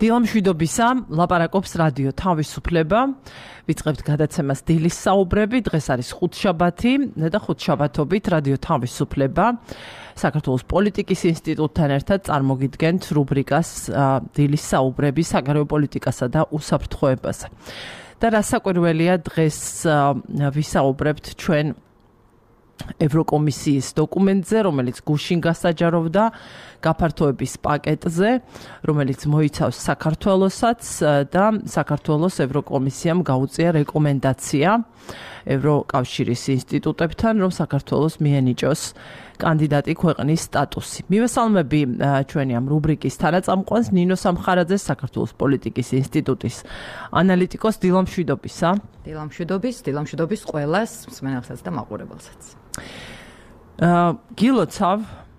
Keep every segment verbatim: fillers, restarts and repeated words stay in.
დილამშვიდობისა, ლაპარაკობს რადიო თავისუფლება. ვიწყებთ გადაცემას დილის საუბრები. დღეს არის ხუთშაბათი და ხუთშაბათობით რადიო თავისუფლება საქართველოს პოლიტიკის ინსტიტუტთან ერთად წარმოგიდგენთ რუბრიკას დილის საუბრები საგარეო პოლიტიკასა და უსაფრთხოებაზე. და რასაკვირველია, დღეს ვისაუბრებთ ჩვენ ევროკომისიის დოკუმენტზე, რომელიც გუშინ გასაჯაროვდა გაფართოების პაკეტზე, რომელიც მოიცავს საქართველოსაც და საქართველოს ევროკომისიამ გაუწია რეკომენდაცია ევროკავშირის ინსტიტუტებთან, რომ საქართველოს მიენიჭოს კანდიდატი ქვეყნის სტატუსი. მივესალმები ჩვენი ამ რუბრიკის თანაწამყვანს ნინო სამხარაძეს, საქართველოს პოლიტიკის ინსტიტუტის ანალიტიკოს. დილამშვიდობისა. დილამშვიდობის, დილამშვიდობის ყველას, მსმენელსაც და მაყურებელსაც. გილოცავ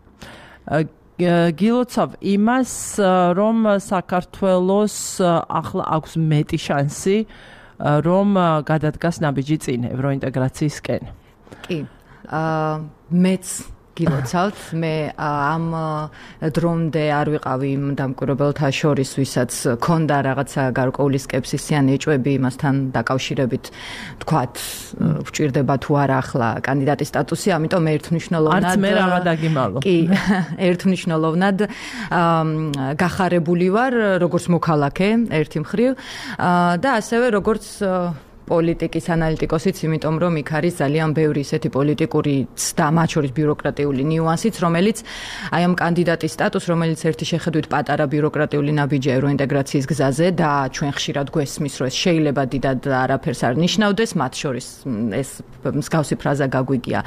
გილოცავ იმას, რომ საქართველოს ახლა აქვს მეტი შანსი, რომ გადადგას ნაბიჯი წინ ევროინტეგრაციისკენ. კი, მეც გილოცავთ, მე ამ დრომდე არ ვიყავი იმ დამკვირვებელთა შორის, ვისაც ქონდა რაღაცა გარკვეული სკეპსისი ან ეჭვები იმასთან დაკავშირებით, თქვათ, ვჭირდება თუ არა ახლა კანდიდატის სტატუსი, ამიტომ ერთმნიშვნელოვნად არც მე რაღა დაგიმალო. კი, ერთმმნიშვნელოვნად გახარებული ვარ, როგორც მოქალაქე, ერთი მხრივ, და ასევე როგორც პოლიტიკის ანალიტიკოსიც, იმიტომ რომ იქ არის ძალიან ბევრი ისეთი პოლიტიკური და მათ შორის ბიუროკრატიული ნიუანსიც, რომელიც აი ამ კანდიდატის სტატუსს, რომელიც ერთი შეხედვით პატარა ბიუროკრატიული ნაბიჯია ევროინტეგრაციის გზაზე და ჩვენ ხშირად გვესმის, რომ ეს შეიძლება დიდად არაფერს არ ნიშნავდეს, მათ შორის ეს მსგავსი ფრაზა გაგვიგია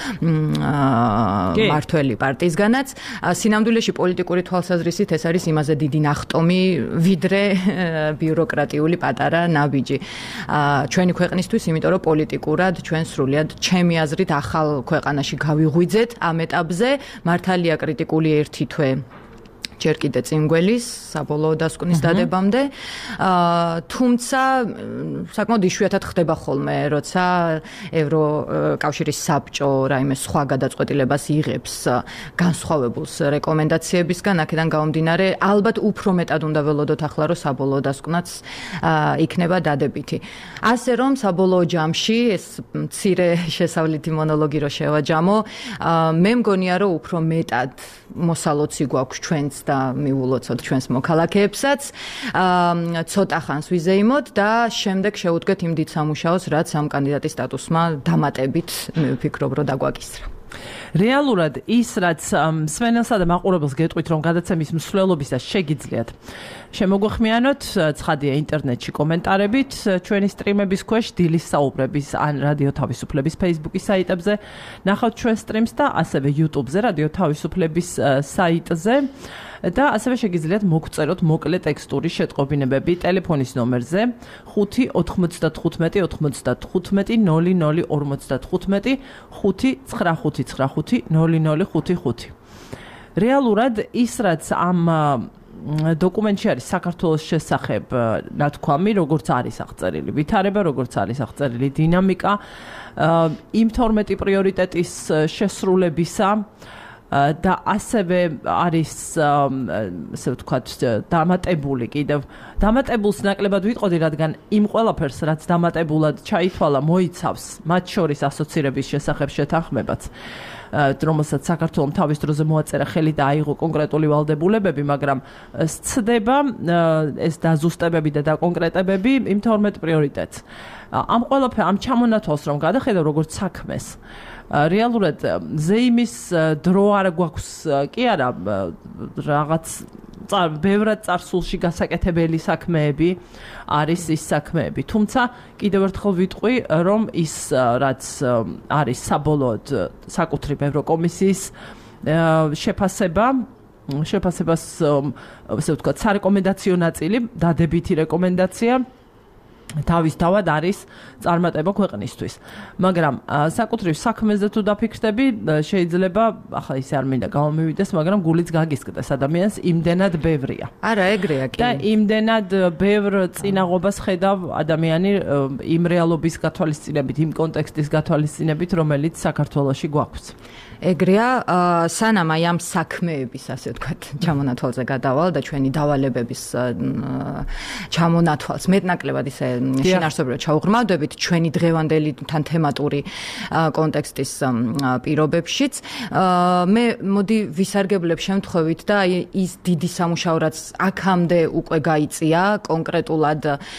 მართველი პარტიისგანაც. სინამდვილეში პოლიტიკური თვალსაზრისით ეს არის იმაზე დიდი ნახტომი, ვიდრე ბიუროკრატიული პატარა ნაბიჯი. ჩვენი ქვეყნისთვის, იმიტომ რომ პოლიტიკურად ჩვენ სრულიად ჩემი აზრით ახალ ქვეყანაში გავიღვიძეთ ამ ეტაპზე. მართალია კრიტიკული ერთი თვე ჯერ კიდე წინგველის საბოლოო დასკვნის დადებამდე, თუმცა საკმაოდ იშვიათად ხდება ხოლმე, როცა ევროკავშირის საბჭო რაიმე სხვა გადაწყვეტილებას იღებს განსხვავებულს რეკომენდაციებისგან, აქედან გამომდინარე, ალბათ უფრო მეტად უნდა ველოდოთ ახლა, რომ საბოლოო დასკვნაც იქნება დადებითი. ასე რომ საბოლოო ჯამში ეს მცირე შესავლითი მონოლოგი რო შევაჯამო, მე მგონია, რომ უფრო მეტად მოსალოცი გვაქვს ჩვენც და მიულოცოთ ჩვენს მოქალაქეებსაც, ცოტა ხანს ვიზეიმოთ და შემდეგ შევუდგეთ იმ დიდ სამუშაოს, რაც ამ კანდიდატის სტატუსმა დამატებით მე ვფიქრობ, რომ დაგვაკისრა. რეალურად ის, რაც მსმენელსა და მაყურებელს გეტყვით, რომ გადაცემის მსვლელობისას შეგიძლიათ შემოგვეხმიანოთ, ცხადია ინტერნეტში კომენტარებით, ჩვენი სტრიმების ქვეშ დილის საუბრების ან რადიო თავისუფლების Facebook-ის საიტებზე, ნახავთ ჩვენ სტრიმს და ასევე YouTube-ზე, რადიო თავისუფლების საიტზე. და ასევე შეგიძლიათ მოგწეროთ მოკლე ტექსტური შეტყობინებები ტელეფონის ნომერზე ხუთი ოთხმოცდათხუთმეტი ოთხმოცდათხუთმეტი ნული ნული ორმოცდათხუთმეტი ხუთი ცხრა ხუთი ცხრა ხუთი ნული ნული ხუთი ხუთი. რეალურად ის, რაც ამ დოკუმენტში არის საქართველოს შესახებ ნათქვამი, როგორც არის აღწერილი ვითარება, როგორც არის აღწერილი დინამიკა, იმ თორმეტი პრიორიტეტის შესრულებისა და ასევე არის, ასე ვთქვათ, დამატებული კიდევ. დამატებულს ნაკლებად ვიტყოდი, რადგან იმ ყველაფერს, რაც დამატებულად ჩაითვალა, მოიცავს მათ შორის ასოცირების შესახებ შეთანხმებაც, რომელსაც საქართველომ თავის დროზე მოაწერა ხელი და აიღო კონკრეტული ვალდებულებები, მაგრამ სცდება ეს დაზუსტებები და დაკონკრეტებები იმ თორმეტ პრიორიტეტს. ამ ყველაფერ ამ ჩამონათვალს რომ გადახედავ როგორც საქმეს, რეალურად ზეიმის დრო არ გვაქვს, კი არა, რაღაც ბევრად წარსულში გასაკეთებელი საქმეები არის ის საქმეები. თუმცა კიდევ ერთხელ ვიტყვი, რომ ის, რაც არის საბოლოოდ საკუთრივ ევროკომისიის შეფასება, შეფასებას, ასე ვთქვათ, სარეკომენდაციო ნაწილი, დადებითი რეკომენდაცია, თავისთავად არის წარმატება ქვეყნისთვის. მაგრამ საკუთრივ საქმეზე თუ დაფიქრდები, შეიძლება ახლა ისე არ მინდა გამომივიდეს, მაგრამ გულიც გაგისკდეს ადამიანს იმდენად ბევრია. არა, ეგრეა კი. და იმდენად ბევრ წინაღობას ხედავ ადამიანი იმ რეალობის გათვალისწინებით, იმ კონტექსტის გათვალისწინებით, რომელიც საქართველოში გვაქვს. ეგრეა, სანამ აი ამ საქმეების, ასე ვთქვათ, ჩამონათვალზე გადავალ და ჩვენი დავალებების ჩამონათვალს მეტნაკლებად ისე შინაარსობრივად ჩაუღრმავდებით ჩვენი დღევანდელი თან თემატური კონტექსტის პირობებშიც. მე მოდი ვისარგებლებ შემთხვევით და აი ის დიდი სამუშაო რაც აქამდე უკვე გაიწია კონკრეტულად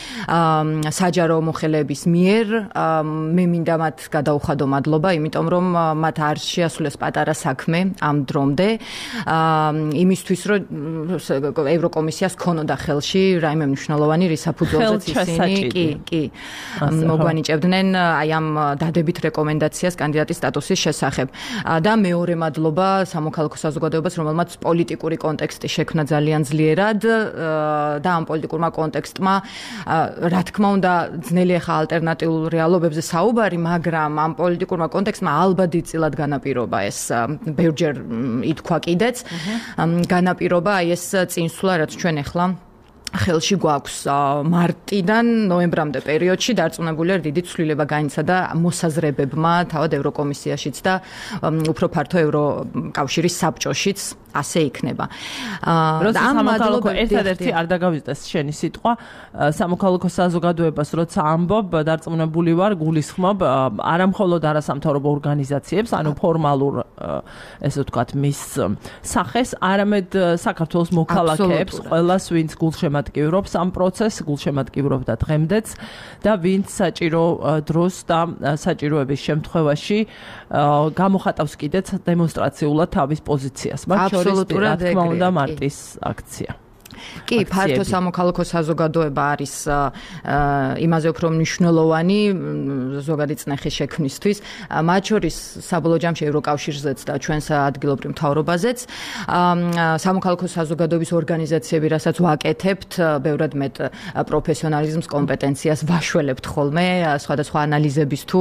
საჯარო მოხელეების მიერ, მე მინდა მათ გადაუხადო მადლობა, იმიტომ რომ მათ არ შეასრულეს პატარა საქმე ამ დრომდე, იმისთვის რომ ევროკომისიას ქონოდა ხელში რაიმე მნიშვნელოვანი რისაფუძველზეც ისინი კი კი მოგვანიჭებდნენ აი ამ დადებით რეკომენდაციას კანდიდატის სტატუსის შესახებ. და მეორე მადლობა სამოქალაქო საზოგადოებას, რომელმაც პოლიტიკური კონტექსტი შექმნა ძალიან ძლიერად და ამ პოლიტიკურმა კონტექსტმა რა თქმა უნდა ძნელი ახლა ალტერნატიულ რეალობებზე საუბარი, მაგრამ ამ პოლიტიკურმა კონტექსტმა ალბათ იწილად განაპირობა ეს ბევრჯერ ითქვა კიდეც განაპირობა აი ეს წინსვლა რაც ჩვენ ახლა ხელში გვაქვს მარტიდან ნოემბრამდე პერიოდში დარწმუნებულია დიდი ცვლილება განიცა და მოსაზრებებმა თავად ევროკომისიაშიც და უფრო ფართო ევროკავშირის საბჭოშიც ასე იქნება. როცა სამოქალაქო ერთადერთი არ დაგავიწყდეს შენი სიტყვა, სამოქალაქო საზოგადოებას როცა ამბობ, დარწმუნებული ვარ, გულისხმობ არა მხოლოდ არასამთავრობო ორგანიზაციებს, ანუ ფორმალურ ესე ვთქვათ, მის სახეს, არამედ საქართველოს მოქალაქეებს, ყველას, ვინც გულშემატკივრობს ამ პროცესს, გულშემატკივრობდა დღემდეც და ვინც საჭირო დროს და საჭიროების შემთხვევაში გამოხატავს კიდეც დემონსტრაციულად თავის პოზიციას. მათ აბსოლუტურად რა თქმა უნდა მარტის აქცია. კი, ფართო სამოქალაქო საზოგადოება არის იმაზე უფრო მნიშვნელოვანი ზოგადი წნეხის შექმნისთვის, მათ შორის საბოლოო ჯამში ევროკავშირზეც და ჩვენს ადგილობრივ მთავრობაზეც. სამოქალაქო საზოგადოების ორგანიზაციები, რასაც ვაკეთებთ, ბევრად მეტ პროფესიონალიზმს, კომპეტენციას ვაშველებთ ხოლმე, სხვადასხვა ანალიზების თუ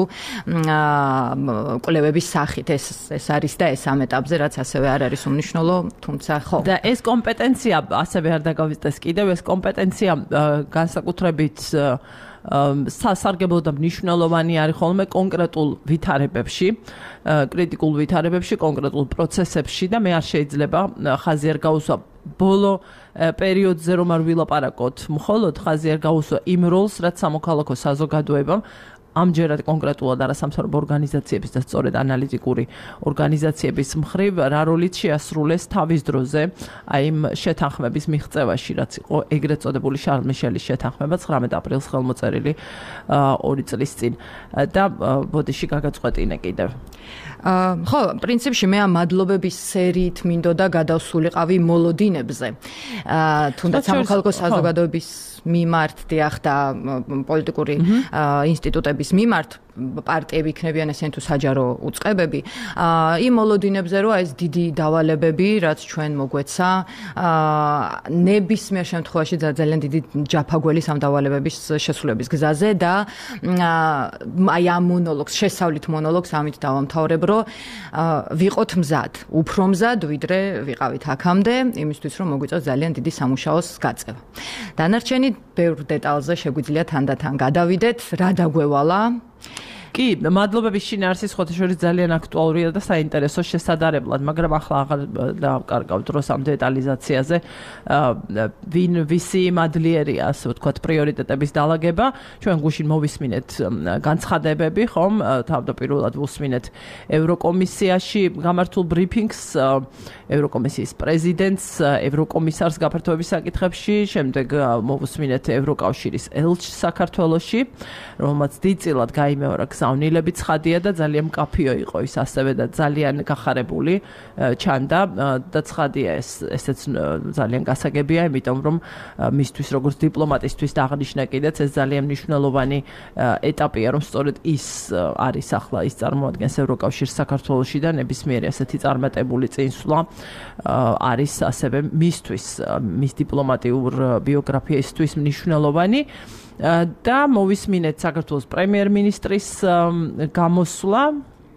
კვლევების სახით. ეს ეს არის და ეს ამ ეტაპზე, რაც ასევე არ არის უმნიშვნელო, თუმცა ხო. და ეს კომპეტენცია ასევე არ დაგავიწყდეს კიდევ ეს კომპეტენცია განსაკუთრებით სასარგებლო და მნიშვნელოვანი არის ხოლმე კონკრეტულ ვითარებებში, კრიტიკულ ვითარებებში, კონკრეტულ პროცესებში და მე არ შეიძლება ხაზი არ გაუსვა ბოლო პერიოდზე რომ არ ვილაპარაკოთ, მხოლოდ ხაზი არ გაუსვა იმ როლს, რაც სამოქალაქო საზოგადოებამ ამჯერად კონკრეტულად არასამთავრობო ორგანიზაციების და სწორედ ანალიტიკური ორგანიზაციების მხრივ რა როლიც შეასრულეს თავის დროზე აი იმ შეთანხმების მიღწევაში, რაც იყო ეგრეთ წოდებული შარლ მიშელის შეთანხმება ცხრამეტ აპრილს ხელმოწერილი ორი წლის წინ და ბოდიში გაგაწყვეტინე კიდევ. ხო, პრინციპში მე ამ მადლობების სერიით მინდოდა გადავსულიყავი მოლოდინებზე. თუნდაც სამოქალაქო საზოგადოების მიმართ დიახ და პოლიტიკური ინსტიტუტების მიმართ პარტიები იქნებიან ესენ თუ საჯარო უწყებები, იმ მოლოდინებზე რომ ეს დიდი დავალებები, რაც ჩვენ მოგვეცა, ნებისმიერ შემთხვევაში ძალიან დიდი ჯაფაგველის ამ დავალებების შესრულების გზაზე და აი ამ მონოლოგს, შესავლით მონოლოგს ამით დავამთავრებ, რომ ვიყოთ მზად, უფრო მზად, ვიდრე ვიყავით აქამდე, იმისთვის რომ მოგვიწევს ძალიან დიდი სამუშაოს გაწევა. დანარჩენი ბევრ დეტალზე შეგვიძლია თანდათან გადავიდეთ, რა დაგვევალა. კი, მადლობების შინაარსი ხოთაშორის ძალიან აქტუალურია და საინტერესო შესაძლებლად, მაგრამ ახლა აღარ დავკარგავ დროს ამ დეტალიზაციაზე. ვინ ვისი მადლიერია, ასე ვთქვათ, პრიორიტეტების დალაგება. ჩვენ გუშინ მოვისმინეთ განცხადებები, ხომ? თავდაპირველად ვუსმინეთ ევროკომისიაში გამართულ ბრიფინგს, ევროკომისიის პრეზიდენტს, ევროკომისარს გაფართოების საკითხებში, შემდეგ მოვუსმინეთ ევროკავშირის ელჩს საქართველოში, რომელმაც დიდწილად გაიმეორა გზავნილები ცხადია და ძალიან მკაფიო იყო ის ასევე და ძალიან გახარებული ჩანდა და ცხადია ეს ესეც ძალიან გასაგებია, იმიტომ რომ მისთვის როგორც დიპლომატისთვის დააღნიშნა კიდეც ეს ძალიან მნიშვნელოვანი ეტაპია, რომ სწორედ ის არის ახლა ის წარმოადგენს ევროკავშირს საქართველოში და ნებისმიერი ასეთი წარმატებული წინსვლა არის ასევე მისთვის, მის დიპლომატიურ ბიოგრაფიისთვის მნიშვნელოვანი. და მოვისმინეთ საქართველოს პრემიერ-მინისტრის გამოსვლა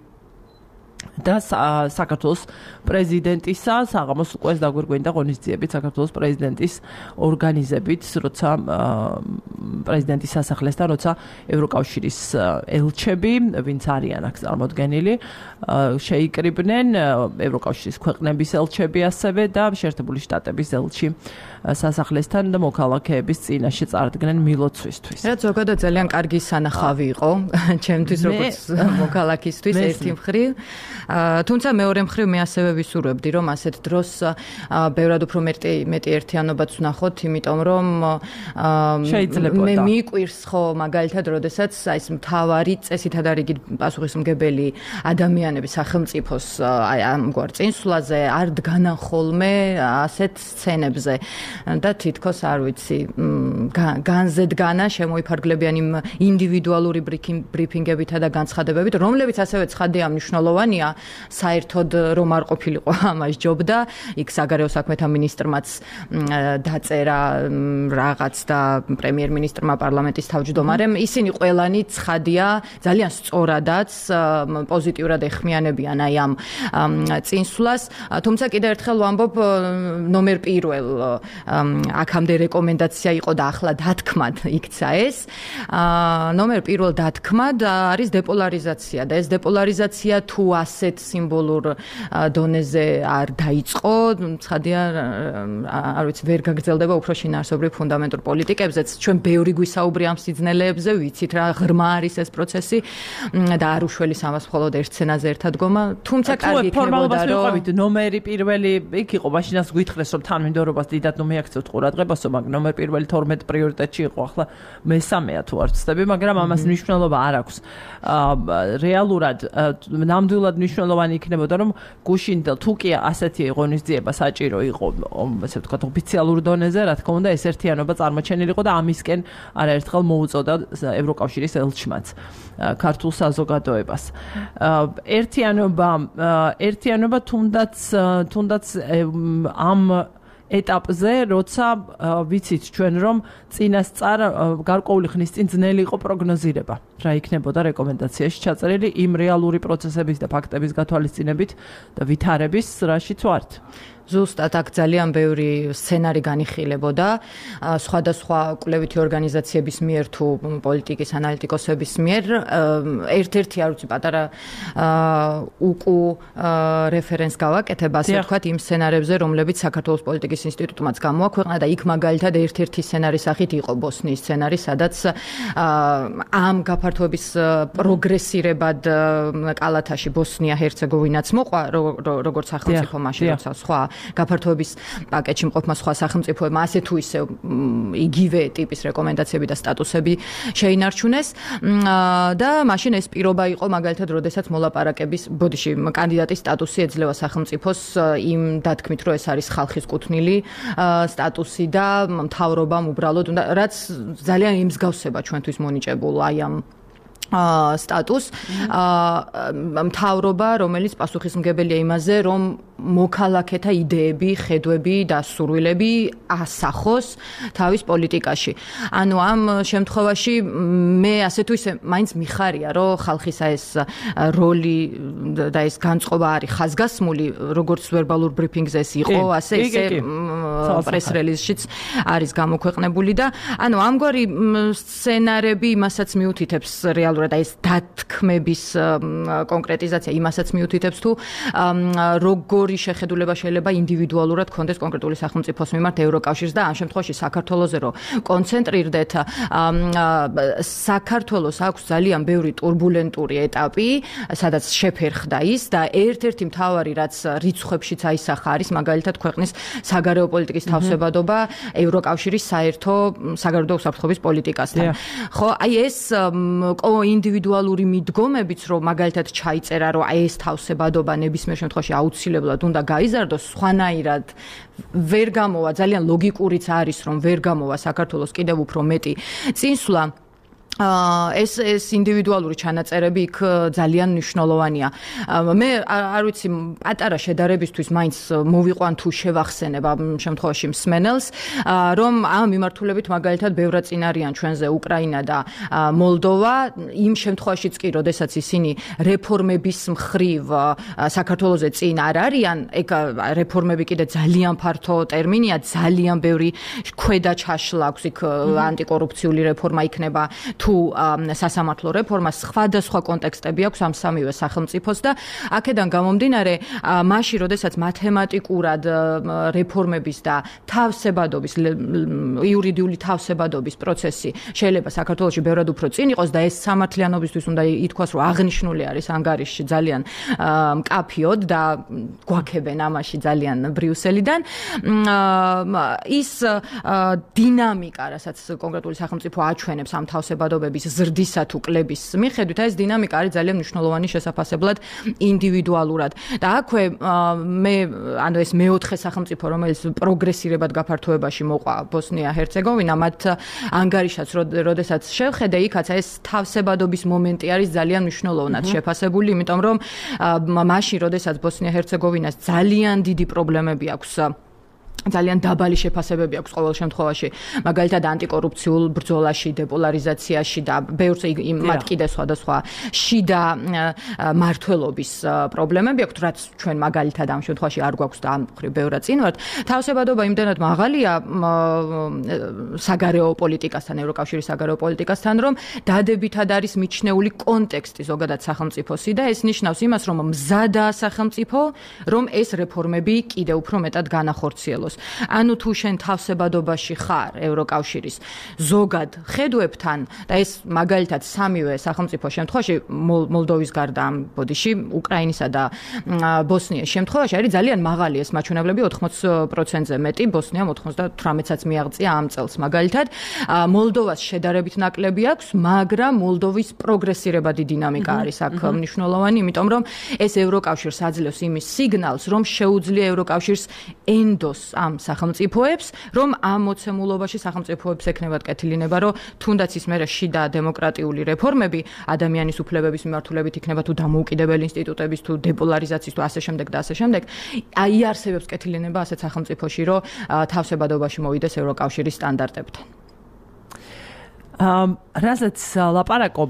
და საქართველოს პრეზიდენტისა საღამოს უკვე დაგვირგვინდა ღონისძიებით საქართველოს პრეზიდენტის ორგანიზებით, როცა პრეზიდენტის სასახლესთან, როცა ევროკავშირის ელჩები, ვინც არიან აქ წარმოდგენილი, შეიკრიბნენ ევროკავშირის ქვეყნების ელჩები ასევე და შეერთებული შტატების ელჩი სასახლესთან და მოქალაქეების წინაშე წარდგნენ მილოცვისთვის. რაც ზოგადად ძალიან კარგი სანახავი იყო ჩემთვის როგორც მოქალაქისთვის ერთი მხრივ. თუმცა მეორე მხრივ მე ასევე ვისურვებდი რომ ასეთ დროს ბევრად უფრო მეტი მეტი ერთიანობაც ვნახოთ, იმიტომ რომ მე მიყვირს ხო მაგალითად, როდესაც აი ეს მთავარი წესითა და რიგით პასუხისმგებელი ადამიანები სახელმწიფოს აი ამგვარ წინსვლაზე არ დგანან ხოლმე ასეთ სცენებზე და თითქოს არ ვიცი განზე დგანა შემოიფარგლებიან იმ ინდივიდუალური ბრიფინგებითა და განცხადებებით, რომლებიც ასევე ცხადია მნიშვნელოვანია საერთოდ რომ არ ყოფილიყო ამას ჯობდა, იქ საგარეო საქმეთა მინისტრმაც დაწერა რაღაც და პრემიერ-მინისტრმა პარლამენტის თავმჯდომარემ, ისინი ყველანი ცხადია ძალიან სწორადაც პოზიტიურად ეხმიანებიან აი ამ წინსვლას, თუმცა კიდევ ერთხელ ვამბობ ნომერ პირველ აქამდე რეკომენდაცია იყო და ახლა დათქმად იქცა ეს. ნომერ პირველ დათქმად არის დეპოლარიზაცია და ეს დეპოლარიზაცია თუ ასეთ სიმბოლურ დონეზე არ დაიწყო, ცხადია, არ ვიცი, ვერ გაგრძელდება უფრო შინაარსობრივ ფუნდამენტურ პოლიტიკებზეც. ჩვენ ბევრი გვისაუბრია ამ სიძნელეებზე, ვიცით რა ღრმა არის ეს პროცესი და არ უშველის ამას მხოლოდ ერთ სცენაზე ერთად დგომა, თუმცა კარგი იქნებოდა რომ ნომერი პირველი იქ იყო, მაშინაც გვითხრეს რომ თანმიმდევრობას დიდად ნუ მიაქცევთ ყურადღებასო, მაგრამ ნომერ პირველი თორმეტ პრიორიტეტში იყო, ახლა მესამეა თუ არ ვცდები, მაგრამ ამას მნიშვნელობა არ აქვს. რეალურად ნამდვილად მნიშვნელოვანი იქნებოდა რომ გუშინდელ თუ კი ასეთი ღონისძიება საჭირო იყო, ასე ვთქვათ, ოფიციალურ დონეზე, რა თქმა უნდა, ეს ერთიანობა წარმოჩენილიყო და ამისკენ არაერთხელ მოუწოდა ევროკავშირის ელჩმაც ქართულ საზოგადოებას. ერთიანობა ერთიანობა თუნდაც თუნდაც ამ ეტაპზე, როცა ვიცით ჩვენ რომ წინასწარ გარკვეული ხნის წინ ძნელი იყო პროგნოზირება, რა იქნებოდა რეკომენდაციაში ჩაწერილი იმ რეალური პროცესების და ფაქტების გათვალისწინებით და ვითარების რაშიც ვართ. ზუსტად აქ ძალიან ბევრი სცენარი განიხილებოდა სხვადასხვა კვლევითი ორგანიზაციების მიერ თუ პოლიტიკის ანალიტიკოსების მიერ. ერთ-ერთი არ ვიცი პატარა უკუ რეფერენს გავაკეთებ, ასე ვთქვათ, იმ სცენარებზე, რომლებიც საქართველოს პოლიტიკის ინსტიტუტმაც გამოაქვეყნა და იქ მაგალითად ერთ-ერთი სცენარის სახით იყო ბოსნიის სცენარი, სადაც ამ გაფართოების პროგრესირებად კალათაში ბოსნია ჰერცეგოვინაც მოყვა, როგორც სახელმწიფო მაშინ როცა სხვა გაფართოების პაკეტში მყოფმა სხვა სახელმწიფოებმა ასე თუ ისე იგივე ტიპის რეკომენდაციები და სტატუსები შეინარჩუნეს და მაშინ ეს პირობა იყო მაგალითად, როდესაც მოლაპარაკების ბოდიში კანდიდატის სტატუსი ეძლევა სახელმწიფოს იმ დათქმით, რომ ეს არის ხალხის კუთვნილი სტატუსი და მთავრობამ უბრალოდ რაც ძალიან იმსგავსება ჩვენთვის მონიჭებულ აი ამ სტატუს მთავრობა, რომელიც პასუხისმგებელია იმაზე, რომ მოქალაქეთა იდეები, ხედვები და სურვილები ასახოს თავის პოლიტიკაში. ანუ ამ შემთხვევაში მე ასე თუ ისე მაინც მიხარია, რომ ხალხისა ეს როლი და ეს განწყობა არის ხაზგასმული, როგორც ვერბალურ ბრიფინგზე ეს იყო, ასე ისე პრეს რელიზშიც არის გამოქვეყნებული და ანუ ამგვარი სცენარები იმასაც მიუთითებს რეალურად აი ეს დათქმების კონკრეტიზაცია იმასაც მიუთითებს თუ როგორი შეხედულება შეიძლება ინდივიდუალურად კონდეს კონკრეტული სახელმწიფოს მიმართ ევროკავშირს და ამ შემთხვევაში საქართველოზე რომ კონცენტრირდეთ საქართველოს აქვს ძალიან ბევრი турბულენტური ეტაპი, სადაც შეფერხდა ის და ერთ-ერთი მთავარი რაც რიცხვებშიც აისახა არის მაგალითად ქვეყნის საგარეო პოლიტიკის თავსებადობა ევროკავშირის საერთო საგარეო უსაფრთხოების პოლიტიკასთან. ხო, აი ეს ინდივიდუალური მიდგომებიც რომ მაგალითად ჩაიწერა რომ აი ეს თავსებადობა ნებისმიერ შემთხვევაში აუცილებლად უნდა გაიზარდოს, სხვანაირად ვერ გამოვა, ძალიან ლოგიკურიც არის რომ ვერ გამოვა საქართველოს კიდევ უფრო მეტი წინსვლა. ეს ეს ინდივიდუალური ჩანაწერები იქ ძალიან მნიშვნელოვანია. მე არ ვიცი, პატარა შედარებისთვის მაინც მოვიყვან თუ შევახსენებ ამ შემთხვევაში მსმენელს, რომ ამ მიმართულებით მაგალითად ბევრად წინ არიან ჩვენზე უკრაინა და მოლდოვა, იმ შემთხვევაშიც კი, როდესაც ისინი რეფორმების მხრივ საქართველოზე წინ არ არიან, ეგ რეფორმები კიდე ძალიან ფართო ტერმინია, ძალიან ბევრი ქვედა ჩაშლა აქვს იქ, ანტიკორუფციული რეფორმა იქნება თუ სასამართლო რეფორმა, სხვადასხვა კონტექსტები აქვს ამ სამივე სახელმწიფოს და აქედან გამომდინარე, მაშინ როდესაც მათემატიკურად რეფორმების და თავსებადობის, იურიდიული თავსებადობის პროცესი შეიძლება საქართველოში ბევრად უფრო წინ იყოს და ეს სამართლიანობისთვის უნდა ითქვას, რომ აღნიშნული არის ანგარიშში ძალიან მკაფიოდ და გვაქებენ ამაში ძალიან ბრიუსელიდან. ის დინამიკა, რასაც კონკრეტული სახელმწიფო აჩვენებს ამ თავსებადობების ზრდისა თუ კლების მიხედვით, ეს დინამიკა არის ძალიან მნიშვნელოვანი შესაძლებელად ინდივიდუალურად. და აქვე მე ანუ ეს მეოთხე სახელმწიფო, რომელიც პროგრესირებად გაფართოებაში მოყვა ბოსნია-ჰერცეგოვინა, მათ ანგარიშაც როდესაც შევხედე, იქაც ეს თავსებადობის მომენტი არის ძალიან მნიშვნელოვნად შეფასებული, იმიტომ რომ მაშინ როდესაც ბოსნია-ჰერცეგოვინას ძალიან დიდი პრობლემები აქვს, ძალიან დაბალი შეფასებები აქვს ყოველ შემთხვევაში, მაგალითად ანტიკორუფციულ ბრძოლაში, დეპოლარიზაციაში და ბევრს მათ კიდე სხვადასხვა შიდა მართლობის პრობლემები აქვს, რაც ჩვენ მაგალითად ამ შემთხვევაში არ გვაქვს და ამ მხრივ ბევრად წინ ვართ. თავსებადობა იმდენად მაღალია საგარეო პოლიტიკასთან, ევროკავშირის საგარეო პოლიტიკასთან, რომ დადებითად არის მიჩნეული კონტექსტი ზოგადად სახელმწიფოსი და ეს ნიშნავს იმას, რომ მზადაა სახელმწიფო, რომ ეს რეფორმები კიდევ უფრო მეტად განახორციელოს. ანუ თუ შენ თავსებადობაში ხარ ევროკავშირის ზოგად ხედვებთან და ეს მაგალითად სამივე სახელმწიფო შემთხვევაში მოლდოვის გარდა ამ ბოდიში უკრაინისა და ბოსნიის შემთხვევაში არის ძალიან მაღალი ეს მაჩვენებლები ოთხმოც პროცენტზე მეტი, ბოსნიამ ოცდათვრამეტსაც მიაღწია ამ წელს მაგალითად. მოლდოვას შედარებით ნაკლები აქვს, მაგრამ მოლდოვის პროგრესირებადი დინამიკა არის აქ მნიშვნელოვანი, იმიტომ რომ ეს ევროკავშირს აძლევს იმის სიგნალს, რომ შეუძლია ევროკავშირს ენდოს ამ სახელმწიფოებს, რომ ამ მოცემულობაში სახელმწიფოებს ექნებათ კეთილინება, რომ თუნდაც ის მერე შიდა დემოკრატიული რეფორმები ადამიანის უფლებების მიმართულებით იქნება თუ დამოუკიდებელი ინსტიტუტების თუ დეპოლარიზაციის თუ ასე შემდეგ და ასე შემდეგ, აიარსებებს კეთილინება ასეთ სახელმწიფოში, რომ თავსებადობაში მოვიდეს ევროკავშირის სტანდარტებთან. რასაც ლაპარაკობ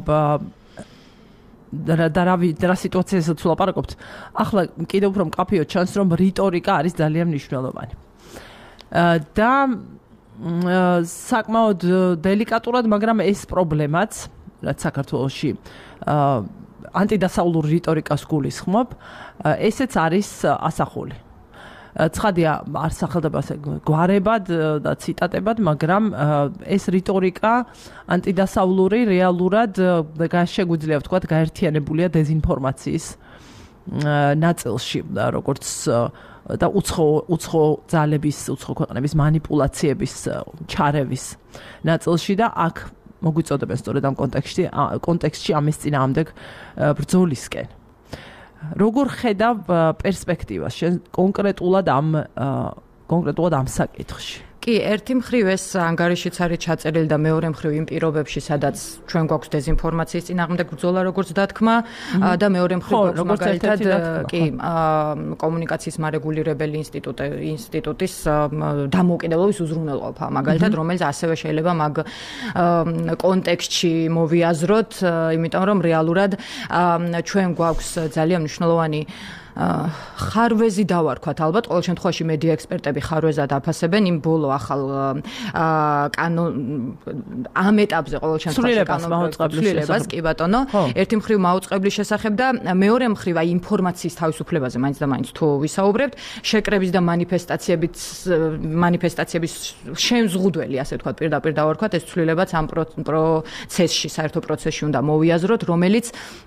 და რავი რა სიტუაციასაც ლაპარაკობთ, ახლა კიდევ უფრო მკაფიოდ ჩანს, რომ რიტორიკა არის ძალიან მნიშვნელოვანი. და საკმაოდ დელიკატურად, მაგრამ ეს პრობლემაც, რაც საქართველოში ანტიდასავლურ რიტორიკას გულისხმობ, ესეც არის ასახული. ცხადია, არ სახელდება გვარებად და ციტატებად, მაგრამ ეს რიტორიკა ანტიდასავლური რეალურად შეგვიძლია ვთქვათ, გაერთიანებულია დეზინფორმაციის ნაწილში, როგორც და უცხო უცხო ძალების, უცხო ქვეყნების манипуляციების ჩარევის ნაწილში და აქ მოგვიწოდებენ სწორედ ამ კონტექსტში კონტექსტში ამის წინააღმდეგ ბრძოლისკენ. როგორ ხედავ პერსპექტივას შენ კონკრეტულად ამ კონკრეტულად ამ საკითხში? კი, ერთი მხრივ ეს ანგარიშიც არის ჩაწერილი და მეორე მხრივ იმ პირობებში, სადაც ჩვენ გვაქვს დეზინფორმაციის წინააღმდეგ ბრძოლა, როგორც დათქმა და მეორე მხრივ მაგალითად კი კომუნიკაციის მარეგულირებელი ინსტიტუტი ინსტიტუტის დამოუკიდებლობის უზრუნველყოფა, მაგალითად, რომელიც ასევე შეიძლება მაგ კონტექსტში მოვიაზროთ, იმიტომ რომ რეალურად ჩვენ გვაქვს ძალიან მნიშვნელოვანი ხარვეზი დავარქვათ, ალბათ ყოველ შემთხვევაში მედია ექსპერტები ხარვეზად აფასებენ იმ ბოლო ახალ კანონ ამ ეტაპზე ყოველ შემთხვევაში კანონმდებლობას, კი ბატონო, ერთი მხრივ მაუწყებლის შესახებ და მეორე მხრივ აი ინფორმაციის თავისუფლებაზე მაინც და მაინც თუ ვისაუბრებთ, შეკრების და მანიფესტაციების მანიფესტაციების შემზღუდველი, ასე ვთქვათ, პირდაპირ დავარქვათ, ეს ცვლილებაც ამ პროცესში, საერთო პროცესში უნდა მოვიაზროთ, რომელიც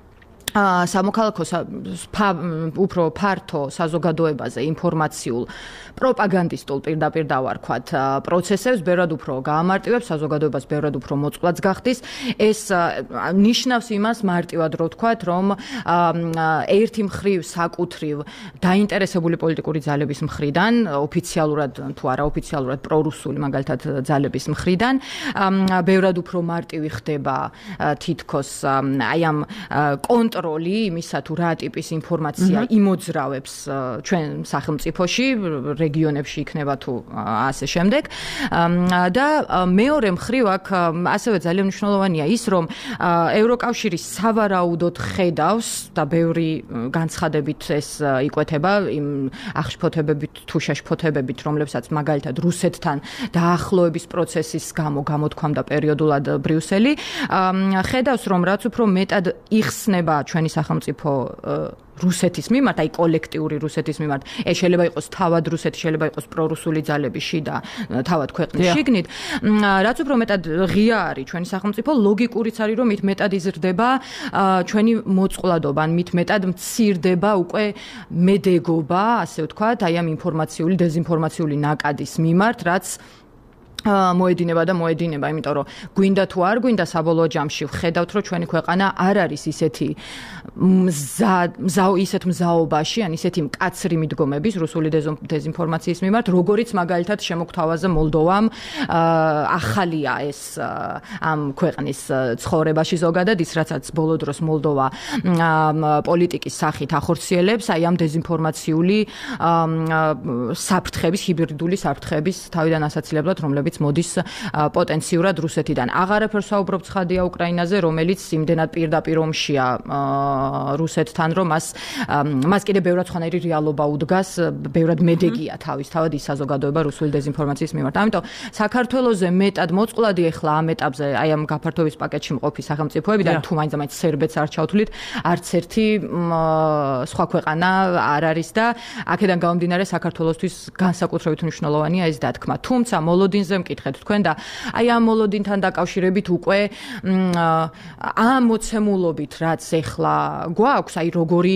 სამოქალაქო უფრო ფართო საზოგადოებაზე ინფორმაციულ პროპაგანდისტულ პირდაპირ დავარქვათ პროცესებს ბევრად უფრო გაამარტივებს საზოგადოებას ბევრად უფრო მოწყვლადს გახდის ეს ნიშნავს იმას მარტივად რო ვთქვათ რომ ერთი მხრივ საკუთრივ დაინტერესებული პოლიტიკური ძალების მხრიდან ოფიციალურად თუ არაოფიციალურად პრორუსული მაგალითად ძალების მხრიდან ბევრად უფრო მარტივი ხდება თითქოს აი ამ კონტროლი იმისა თუ რა ტიპის ინფორმაცია იმოძრავებს ჩვენ სახელმწიფოში რეგიონებში იქნება თუ ასე შემდეგ და მეორე მხრივ აქ ასევე ძალიან მნიშვნელოვანია ის რომ ევროკავშირი სავარაუდოდ ხედავს და ბევრი განცხადებით ეს იკვეთება იმ აღშფოთებებით თუ შეშფოთებებით რომლებსაც მაგალითად რუსეთთან დაახლოების პროცესის გამო გამოთქვამდა პერიოდულად ბრიუსელი ხედავს რომ რაც უფრო მეტად იხსნება ჩვენი სახელმწიფო რუსეთის მიმართ, აი კოლექტიური რუსეთის მიმართ, ეს შეიძლება იყოს თავად რუსეთი, შეიძლება იყოს პრორუსული ძალები შიდა, თავად ქვეყნის შიგნით. რაც უფრო მეტად ღია არის ჩვენი სახელმწიფო, ლოგიკურიც არის, რომ მით მეტად იზრდება ჩვენი მოწყვლადობა, ან მით მეტად მცირდება უკვე მედეგობა, ასე ვთქვათ, აი ამ ინფორმაციული, დეზინფორმაციული ნაკადის მიმართ, რაც მოედინება და მოედინება, იმიტომ რომ გვინდა თუ არ გვინდა საბოლოო ჯამში ვხედავთ, რომ ჩვენი ქვეყანა არ არის ისეთი მზაო ისეთ მზაობაში, ან ისეთი მკაცრი მიდგომების რუსული დეზინფორმაციის მიმართ, როგორიც მაგალითად შემოგთავაზა მოლდოვამ, ახალია ეს ამ ქვეყნის ცხოვრებაში ზოგადად, ის რასაც ბოლო დროს მოლდოვა პოლიტიკის სახით ახორციელებს, აი ამ დეზინფორმაციული საფრთხების, ჰიბრიდული საფრთხების თავიდან ასაცილებლად, რომლებიც მოდის პოტენციურად რუსეთიდან. აღარაფერს საუბრობ ცხადია უკრაინაზე, რომელიც იმდენად პირდაპირ ომშია რუსეთთან, რომ მას მას კიდე ბევრად სხვანაირი რეალობა უდგას, ბევრად მედეგია თავისთავად ის საზოგადოება რუსული დეზინფორმაციის მიმართ. ამიტომ საქართველოზე მეტად მოწყვლადი ახლა ამ ეტაპზე, აი ამ გაფართოების პაკეტში მყოფი სახელმწიფოებიდან, თუ მაინც მაინც სერბეთს არ ჩავთვლით, არც ერთი სხვა ქვეყანა არ არის და აქედან გამომდინარე საქართველოსთვის განსაკუთრებით მნიშვნელოვანია ეს დათქმა. თუმცა მოლოდინზე მკითხეთ თქვენ და აი ამ მოლოდინთან დაკავშირებით უკვე ამ მოცემულობით რაც ეხლა გვაქვს, აი როგორი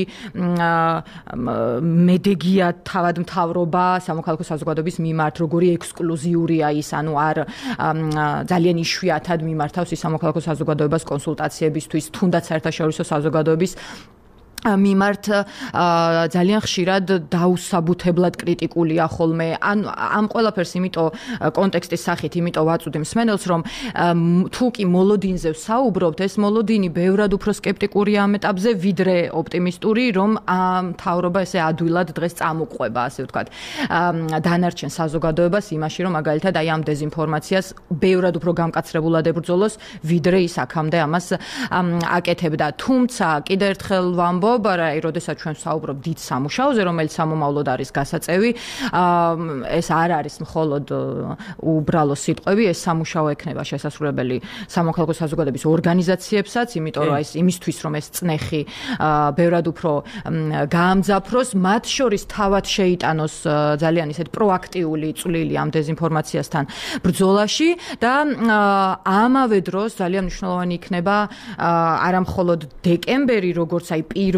მედეგია თავად მთავრობა სამოქალაქო საზოგადოების მიმართ, როგორი ექსკლუზიურია ის, ანუ არ ძალიან იშვიათად მიმართავს ის სამოქალაქო საზოგადოებას კონსულტაციებისთვის, თუნდაც საერთაშორისო საზოგადოების მიმართ ძალიან ხშირად დაუსაბუთებლად კრიტიკულია ხოლმე. ან ამ ყველაფერს იმიტომ კონტექსტის სახით იმიტომ ვაწვდი მსმენელს, რომ თუ კი მოლოდინზე ვსაუბრობთ, ეს მოლოდინი ბევრად უფრო სკეპტიკურია ამ ეტაპზე, ვიდრე ოპტიმისტური, რომ მთავრობა ესე ადვილად დღეს წამოყვება, ასე ვთქვათ, დანარჩენ საზოგადოებას იმაში, რომ მაგალითად აი ამ დეზინფორმაციას ბევრად უფრო გამკაცრებულად ებრძოლოს, ვიდრე ის აქამდე ამას აკეთებდა. თუმცა კიდევ ერთხელ ვამბობ, აი, როდესაც ჩვენ ვსაუბრობ დიდ სამუშაოზე, რომელიც სამომავლოდ არის გასაწევი, ეს არ არის მხოლოდ უბრალო სიტყვები, ეს სამუშაო ექნება შესასრულებელი სამოქალაქო საზოგადოების ორგანიზაციებსაც, იმიტომ რომ ეს იმისთვის, რომ ეს წნეხი ბევრად უფრო გაამძაფროს, მათ შორის თავად შეიტანოს ძალიან ისეთ პროაქტიული წვლილი ამ დეზინფორმაციასთან ბრძოლაში და ამავე დროს ძალიან მნიშვნელოვანი იქნება არა მხოლოდ დეკემბერი, როგორც აი პირველი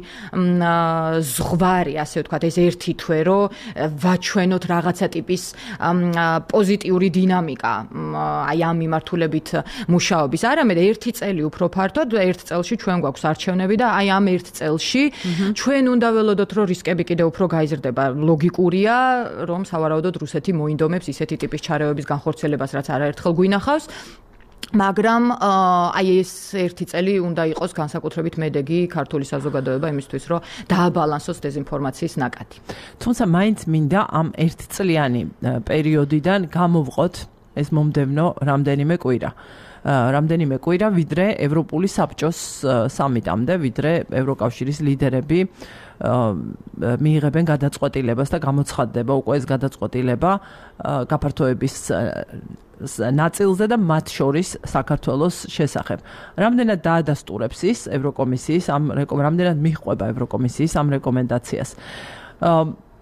ზღვარი, ასე ვთქვათ, ეს ერთი თვე, რომ ვაჩვენოთ რაღაცა ტიპის პოზიტიური დინამიკა აი ამ მიმართულებით მუშაობის. არამედ ერთი წელი უფრო ფართოდ, ერთ წელში ჩვენ გვაქვს არჩევნები და აი ამ ერთ წელში ჩვენ უნდა ველოდოთ, რომ რისკები კიდევ უფრო გაიზრდება. ლოგიკურია, რომ სავარაუდოდ რუსეთი მოინდომებს ისეთი ტიპის ჩარევების განხორციელებას, რაც არაერთხელ გვინახავს. მაგრამ აი ეს ერთი წელი უნდა იყოს განსაკუთრებით მედეგი ქართული საზოგადოება იმისთვის, რომ დააბალანსოს დეზინფორმაციის ნაკადი. თუმცა მაინც მინდა ამ ერთწლიანი პერიოდიდან გამოვყოთ ეს მომდევნო რამდენიმე კვირა. რამდენიმე კვირა, ვიდრე ევროპული საბჭოს სამიტამდე, ვიდრე ევროკავშირის ლიდერები მიიღებენ გადაწყვეტილებას და გამოცხადდება უკვე ეს გადაწყვეტილება გაფართოების ნაწილზე და მათ შორის საქართველოს შესახებ. რამდენად დაადასტურებს ის ევროკომისიის ამ რამდენად მიჰყვება ევროკომისიის ამ რეკომენდაციას.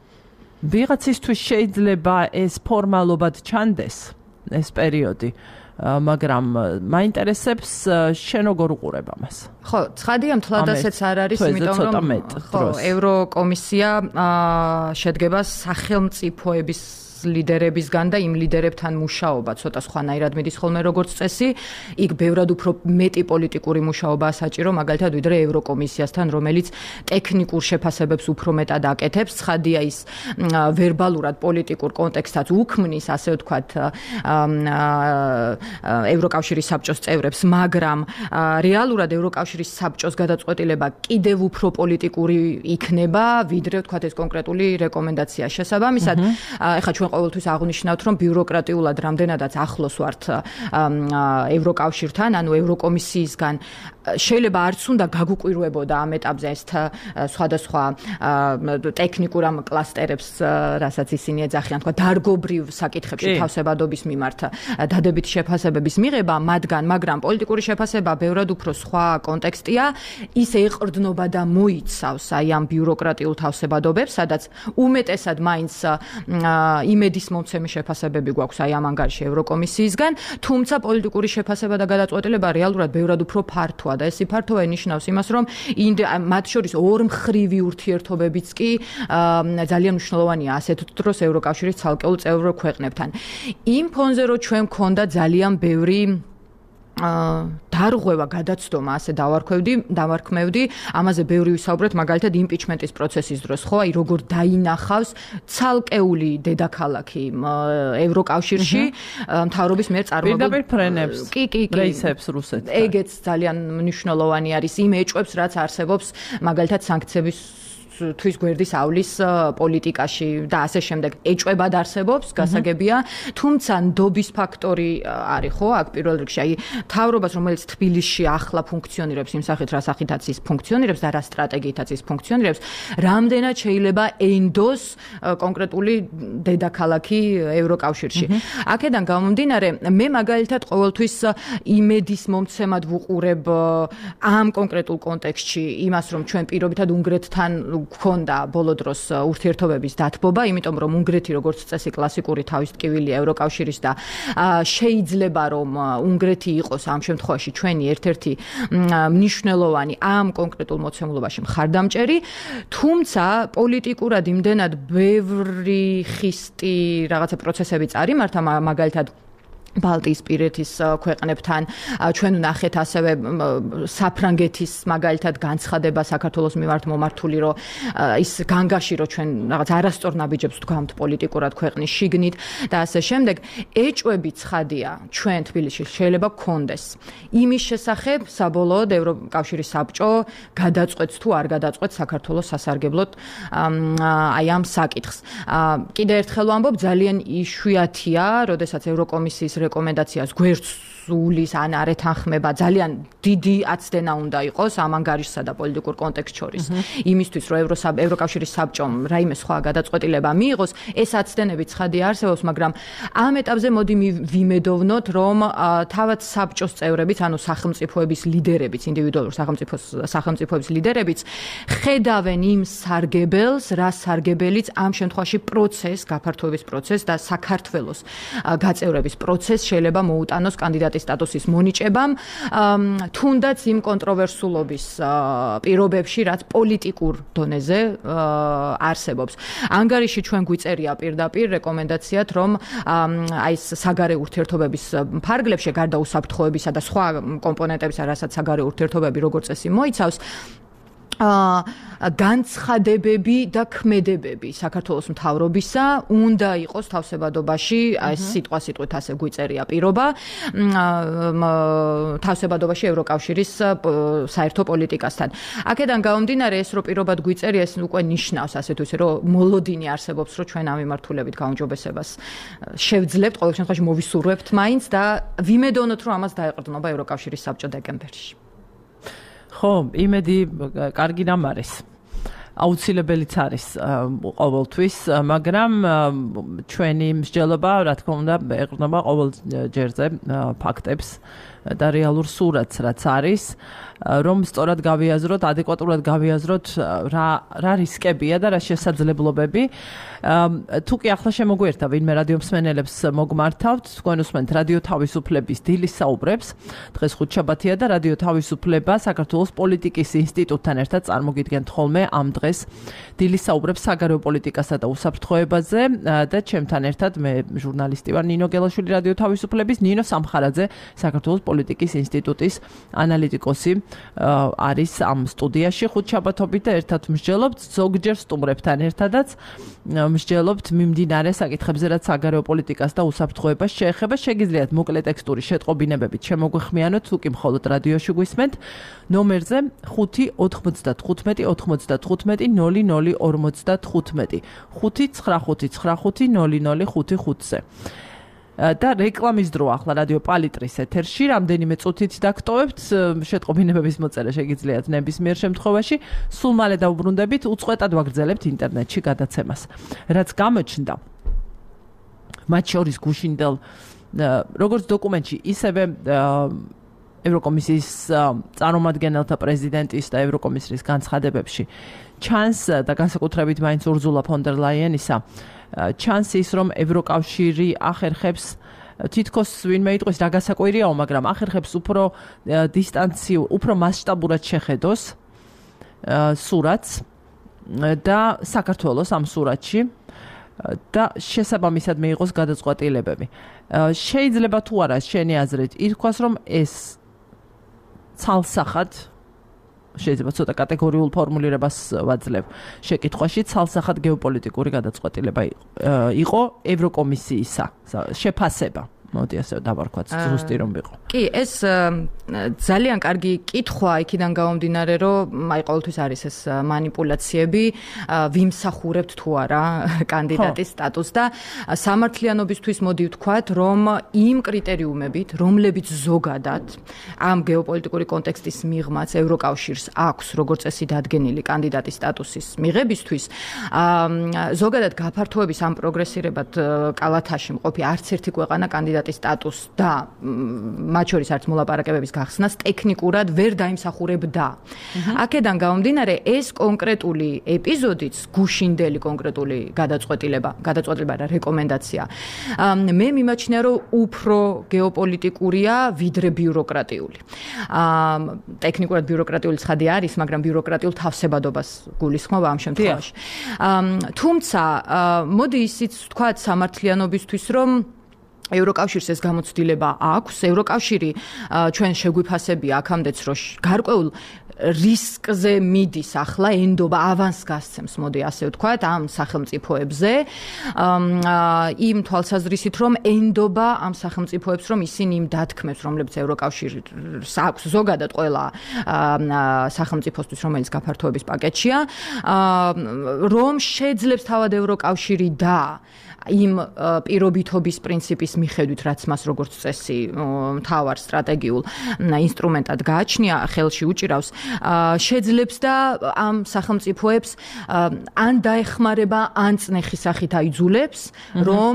ვიღაცისთვის შეიძლება ეს ფორმალობად ჩანდეს ეს პერიოდი. მაგრამ მაინტერესებს შენ როგორ უყურებ ამას? ხო, ცხადია მთლადასეც არ არის, იმიტომ რომ ხო, ევროკომისია შედგება სახელმწიფოების ლიდერებისგან და იმ ლიდერებთან მუშაობა ცოტა სხვანაირად მიდის ხოლმე როგორც წესი. იქ ბევრად უფრო მეტი პოლიტიკური მუშაობაა საჭირო, მაგალითად ვიდრე ევროკომისიასთან, რომელიც ტექნიკურ შეფასებებს უფრო მეტად აკეთებს. ცხადია ის ვერბალურად პოლიტიკურ კონტექსტსაც უქმნის, ასე ვთქვათ, ევროკავშირის საბჭოს წევრებს, მაგრამ რეალურად ევროკავშირის საბჭოს გადაწყვეტილება კიდევ უფრო პოლიტიკური იქნება, ვიდრე ვთქვათ ეს კონკრეტული რეკომენდაცია. შესაბამისად, ეხლა ჩვენ ყოველთვის აღნიშნავთ, რომ ბიუროკრატიულად რამდენადაც ახლოს ვართ ევროკავშირთან, ანუ ევროკომისიისგან შეიძლება არც უნდა გაგუკვირვებოდა ამ ეტაპზე ეს სხვადასხვა ტექნიკურ ამ კლასტერებს, რასაც ისინი ეძახიან, თქვა დარგობრივ საკითხებში თავსებადობის მიმართ დადებითი შეფასებების მიღება მათგან, მაგრამ პოლიტიკური შეფასება ბევრად უფრო სხვა კონტექსტია, ის ეყრდნობა და მოიცავს აი ამ ბიუროკრატიულ თავსებადობებს, სადაც უმეტესად მაინც იმედის მომცემი შეფასებები გვაქვს აი ამ ანგარიში ევროკომისიისგან, თუმცა პოლიტიკური შეფასება და გადაწყვეტილება რეალურად ბევრად უფრო ფართოა და ეს ფართოა ნიშნავს იმას, რომ მათ შორის ორმხრივი ურთიერთობებიც კი ძალიან მნიშვნელოვანია ასეთ დროს ევროკავშირის ცალკეულ წევრ ქვეყნებთან. იმ ფონზე რომ ჩვენ გქონდა ძალიან ბევრი დარღვევა, გადაცდომა, ასე დავარქვევდი, დავარქმევდი, ამაზე ბევრი ვისაუბრეთ, მაგალითად იმპიჩმენტის პროცესის დროს, ხო, აი როგორ დაინახავს ცალკეული დედაქალაქი ევროკავშირში მთავრობის მიერ წარმოებულ პირდაპირ ფრენებს, კი, კი, კი, რეისებს რუსეთთან. ეგეც ძალიან მნიშვნელოვანი არის იმ ეჭვებს, რაც არსებობს, მაგალითად სანქციების თვის გვერდის ავლის პოლიტიკაში და ასე შემდეგ ეჭვებად არსებობს, გასაგებია, თუმცა ნდობის ფაქტორი არის, ხო, აქ პირველ რიგში, აი მთავრობას, რომელიც თბილისში ახლა ფუნქციონირებს იმ სახით, რა სახითაც ის ფუნქციონირებს და რა სტრატეგიითაც ის ფუნქციონირებს, რამდენად შეიძლება ენდოს კონკრეტული დედაქალაქი ევროკავშირში. აქედან გამომდინარე, მე მაგალითად ყოველთვის იმედის მომცემად ვუყურებ ამ კონკრეტულ კონტექსტში იმას, რომ ჩვენ პირობითად უნგრეთთან გქონდა ბოლო დროს ურთიერთობების დათბობა, იმიტომ რომ უნგრეთი როგორც წესი კლასიკური თავის ტკივილია ევროკავშირის და შეიძლება რომ უნგრეთი იყოს ამ შემთხვევაში ჩვენი ერთ-ერთი მნიშვნელოვანი ამ კონკრეტულ მოცემულობაში მხარდამჭერი, თუმცა პოლიტიკურად იმდენად ბევრი ხისტი რაღაცა პროცესები წარიმართა, მაგალითად ბალტიისპირეთის ქვეყნებთან, ჩვენ ვნახეთ ასევე საფრანგეთის მაგალითად განცხადება საქართველოს მიმართ მომართული, რომ ის განგაში, რომ ჩვენ რაღაც არასწორ ნაბიჯებს ვდგამთ პოლიტიკურად ქვეყნის შიგნით და ასე შემდეგ, ეჭვები ცხადია ჩვენ თბილისში შეიძლება გქონდეს. იმის შესახებ საბოლოოდ ევროკავშირის საბჭო გადაწყვეტს თუ არ გადაწყვეტს საქართველოს სასარგებლოდ აი ამ საკითხს. კიდე ერთხელ ვამბობ, ძალიან იშვიათია, როდესაც ევროკომისიის რეკომენდაციას გვერდს სულის ან არ ეთანხმება, ძალიან დიდი აცდენა უნდა იყოს ამ ანგარიშსა და პოლიტიკურ კონტექსტ შორის. იმისთვის, რომ ევროკავშირის საბჭომ რაიმე სხვა გადაწყვეტილება მიიღოს, ეს აცდენები ცხადია არსებობს, მაგრამ ამ ეტაპზე მოდი ვიმედოვნოთ, რომ თავად საბჭოს წევრებიც, ანუ სახელმწიფოების ლიდერებიც, ინდივიდუალურ სახელმწიფოების ლიდერებიც ხედავენ იმ სარგებელს, რა სარგებელიც ამ შემთხვევაში პროცესს, გაფართოების პროცესს და საქართველოს გაწევრების პროცესს შეიძლება მოუტანოს კანდიდატის სტატუსის მონიჭებამ, თუნდაც იმ კონტროვერსულობის პირობებში, რაც პოლიტიკურ დონეზე არსებობს. ანგარიში ჩვენ გვიწერია პირდაპირ რეკომენდაციად, რომ აი ეს საგარეო ურთიერთობების ფარგლებში, გარდა უსაფრთხოებისა და სხვა კომპონენტებისა, რასაც საგარეო ურთიერთობები როგორც წესი მოიცავს, განცხადებები და ქმედებები საქართველოს მთავრობისა უნდა იყოს თავსებადობაში, ეს სიტყვა-სიტყვით ასე გვიწერია პირობა, თავსებადობაში ევროკავშირის საერთო პოლიტიკასთან. აქედან გამომდინარე, ეს რო პირობად გვიწერია, ეს უკვე ნიშნავს ასე თუ ისე, რომ მოლოდინი არსებობს, რომ ჩვენ ამ მიმართულებით გაუმჯობესებას შევძლებთ, ყოველ შემთხვევაში მოვისურვებთ მაინც და ვიმედოვნოთ, რომ ამას დაეყრდნობა ევროკავშირის საბჭო დეკემბერში. ხო, იმედი კარგი რამ არის. აუცილებელიც არის ყოველთვის, მაგრამ ჩვენი მსჯელობა, რა თქმა უნდა, ეყრდნობა ყოველ ჯერზე ფაქტებს და რეალურ სურათს რაც არის, რომ სწორად გავიაზროთ, ადეკვატურად გავიაზროთ რა რა რისკებია და რა შესაძლებლობები. თუ კი ახლა შემოგვერთა ვინმე რადიო მსმენელებს მოგმართავთ, თქვენ უსმენთ რადიო თავისუფლების დილის საუბრებს. დღეს ხუთშაბათია და რადიო თავისუფლება საქართველოს პოლიტიკის ინსტიტუტთან ერთად წარმოგიდგენთ ხოლმე ამ დღეს დილის საუბრებს საგარეო პოლიტიკასა და უსაფრთხოებაზე და ჩემთან ერთად მე ჟურნალისტი ვარ ნინო გელაშვილი რადიო თავისუფლების, ნინო სამხარაძე საქართველოს პოლიტიკის ინსტიტუტის ანალიტიკოსი არის ამ სტუდიაში ხუთშაბათობით და ერთად მსჯელობთ ზოგჯერ სტუმრებთან ერთადაც მსჯელობთ მიმდინარე საკითხებზე, რაც საგარეო პოლიტიკას და უსაფრთხოებას შეეხება. შეგიძლიათ მოკლე ტექსტური შეტყობინებებით შემოგვეხმიანოთ, თუ კი მხოლოდ რადიოში გვისმენთ ნომერზე ხუთი ოთხმოცდათხუთმეტი ოთხმოცდათხუთმეტი ნული ნული ორმოცდათხუთმეტი ხუთი ცხრა ხუთი ცხრა ხუთი ნული ნული ხუთი ხუთზე. და რეკლამის დრო ახლა რადიო პალიტრის ეთერში რამდენიმე წუთით დაგტოვებთ, შეტყობინებების მოწერა შეგიძლიათ ნებისმიერ შემთხვევაში. სულ მალე დავუბრუნდებით, უწყვეტად ვაგრძელებთ ინტერნეტში გადაცემას. რაც გამოჩნდა მათ შორის გუშინდელ როგორც დოკუმენტში, ისევე ევროკომისიის წარმომადგენელთა პრეზიდენტის და ევროკომისრის განცხადებებში ჩანს და განსაკუთრებით მაინც ურზულა ფონ დერ ლაიენისა ჩანს ის, რომ ევროკავშირი ახერხებს თითქოს ვინმე იტყვის რა გასაკვირიაო, მაგრამ ახერხებს უფრო დისტანციურ, უფრო მასშტაბურად შეხედოს სურათს და საქართველოს ამ სურათში და შესაბამისად მიიღოს გადაწყვეტილებები. შეიძლება თუ არა შენი აზრით ითქვას, რომ ეს ცალსახად შეიძლება ცოტა კატეგორიულ ფორმულირებას ვაძლევ შეკითხვაში, ცალსახად გეოპოლიტიკური გადაწყვეტილება იყო ევროკომისიისა შეფასება. მოდი ასე დავარქვათ, ზუსტი რომ ვიყო. კი, ეს ძალიან კარგი კითხვა იქიდან გამომდინარე, რომ აი ყოველთვის არის ეს манипуляციები, ვიმსახურებთ თუ არა კანდიდატის სტატუსს და სამართლიანობისთვის მოდი ვთქვათ, რომ იმ კრიტერიუმებით, რომლებიც ზოგადად ამ გეოპოლიტიკური კონტექსტის მიღმაც ევროკავშირს აქვს როგორც წესი დადგენილი კანდიდატის სტატუსის მიღებისთვის, ზოგადად გაფართოების ამ პროგრესირებად კალათაში მყოფი არც ერთი ქვეყანა კანდიდატის სტატუსს და მათ შორის არც მოლაპარაკებების გახსნას ტექნიკურად ვერ დაიმსახურებდა. აქედან გამომდინარე, ეს კონკრეტული ეპიზოდიც, გუშინდელი კონკრეტული გადაწყვეტილება, გადაწყვეტილება რა რეკომენდაცია, მე მიმაჩნია, რომ უფრო გეოპოლიტიკურია, ვიდრე ბიუროკრატიული. ტექნიკურად ბიუროკრატიული ცხადი არის, მაგრამ ბიუროკრატიულ თავსებადობას გულისხმობ ამ შემთხვევაში. თუმცა, მოდი ისიც ვთქვათ სამართლიანობისთვის, რომ ევროკავშირს ეს გამოცდილება აქვს. ევროკავშირი ჩვენ შეგვიფასებია აქამდეც, რომ გარკვეულ რისკზე მიდის ახლა ენდობა ავანს გასცემს, მოდი ასე ვთქვათ, ამ სახელმწიფოებზე. იმ თვალსაზრისით, რომ ენდობა ამ სახელმწიფოებს, რომ ისინი იმ დათქმებს, რომლებიც ევროკავშირს აქვს ზოგადად ყველა სახელმწიფოსთვის, რომელიც გაფართოების პაკეტშია, რომ შეძლებს თავად ევროკავშირი და იმ პირობითობის პრინციპის მიხედვით, რაც მას როგორც წესი მთავარ სტრატეგიულ ინსტრუმენტად გააჩნია, ხელში უჭირავს, შეძლებს და ამ სახელმწიფოებს ან დაეხმარება, ან წნეხი სახით აიძულებს, რომ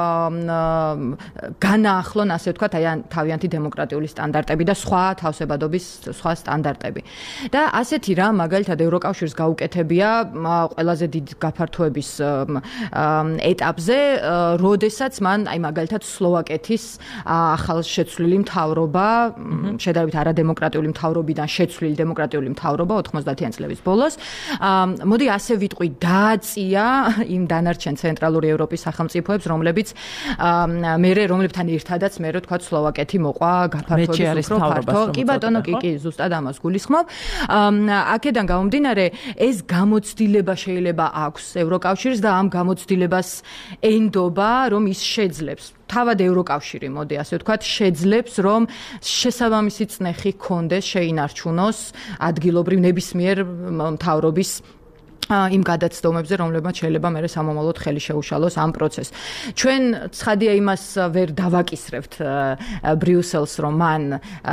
განაახლონ, ასე ვთქვათ, აი თავიანთი დემოკრატიული სტანდარტები და სხვა თავსებადობის სხვა სტანდარტები. და ასეთი რა, მაგალითად, ევროკავშირს გაუკეთებია ყველაზე დიდ გაფართოების ეტაპზე, როდესაც მან აი მაგალითად სლოვაკეთის ახალშეცვლილი მთავრობა, შედარებით არადემოკრატიული მთავრობიდან შეცვლილი დემოკრატიული მთავრობა ოთხმოცდაათიან წლების ბოლოს, მოდი ასე ვიტყვი, დააწია იმ დანარჩენ ცენტრალური ევროპის სახელმწიფოებს, რომლებიც მერე რომლებთან ერთადაც მერე თქვა სლოვაკეთი მოყვა გაფართოების უფრო ფართო. კი ბატონო, კი, კი, ზუსტად ამას გულისხმობ. აქედან გამომდინარე, ეს გამოცდილება შეიძლება აქვს ევროკავშირს და ამ გამოცდილებას ენდობა, რომ ის შეძლებს. თავად ევროკავშირი, მოდი ასე ვთქვათ, შეძლებს, რომ შესაბამისი წნეხი კონდეს, შეინარჩუნოს ადგილობრივ ნებისმიერ მთავრობის იმ გადაცდომებზე, რომლებმაც შეიძლება მე სამომავლოდ ხელი შეუშალოს ამ პროცესს. ჩვენ ცხადია იმას ვერ დავაკისრებთ ბრიუსელს, რომ მან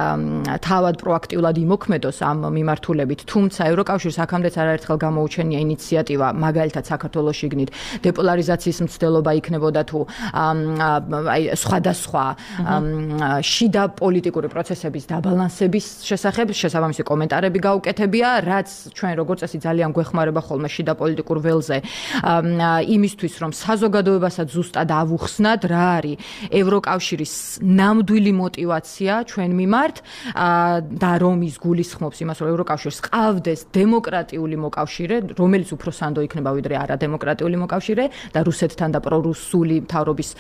თავად პროაქტიულად იმოქმედოს ამ მიმართულებით, თუმცა ევროკავშირს აქამდეც არაერთხელ გამოუჩენია ინიციატივა, მაგალითად საქართველოს შიგნით დეპოლარიზაციის მცდელობა იქნებოდა თუ აი სხვადასხვა შიდა პოლიტიკური პროცესების დაბალანსების შესახებ შესაბამისი კომენტარები გაუკეთებია, რაც ჩვენ როგორც წესი ძალიან გვეხმარება ხოლმე შიდა პოლიტიკურ ველზე იმისთვის, რომ საზოგადოებასაც ზუსტად ავუხსნათ, რა არის ევროკავშირის ნამდვილი мотиваცია ჩვენ მიმართ და რომ ის გულისხმობს იმას, რომ ევროკავშირს ყავდეს დემოკრატიული მოკავშირე, რომელიც უფრო სანდო იქნება ვიდრე არადემოკრატიული მოკავშირე და რუსეთთან და პრორუსული მთავრობის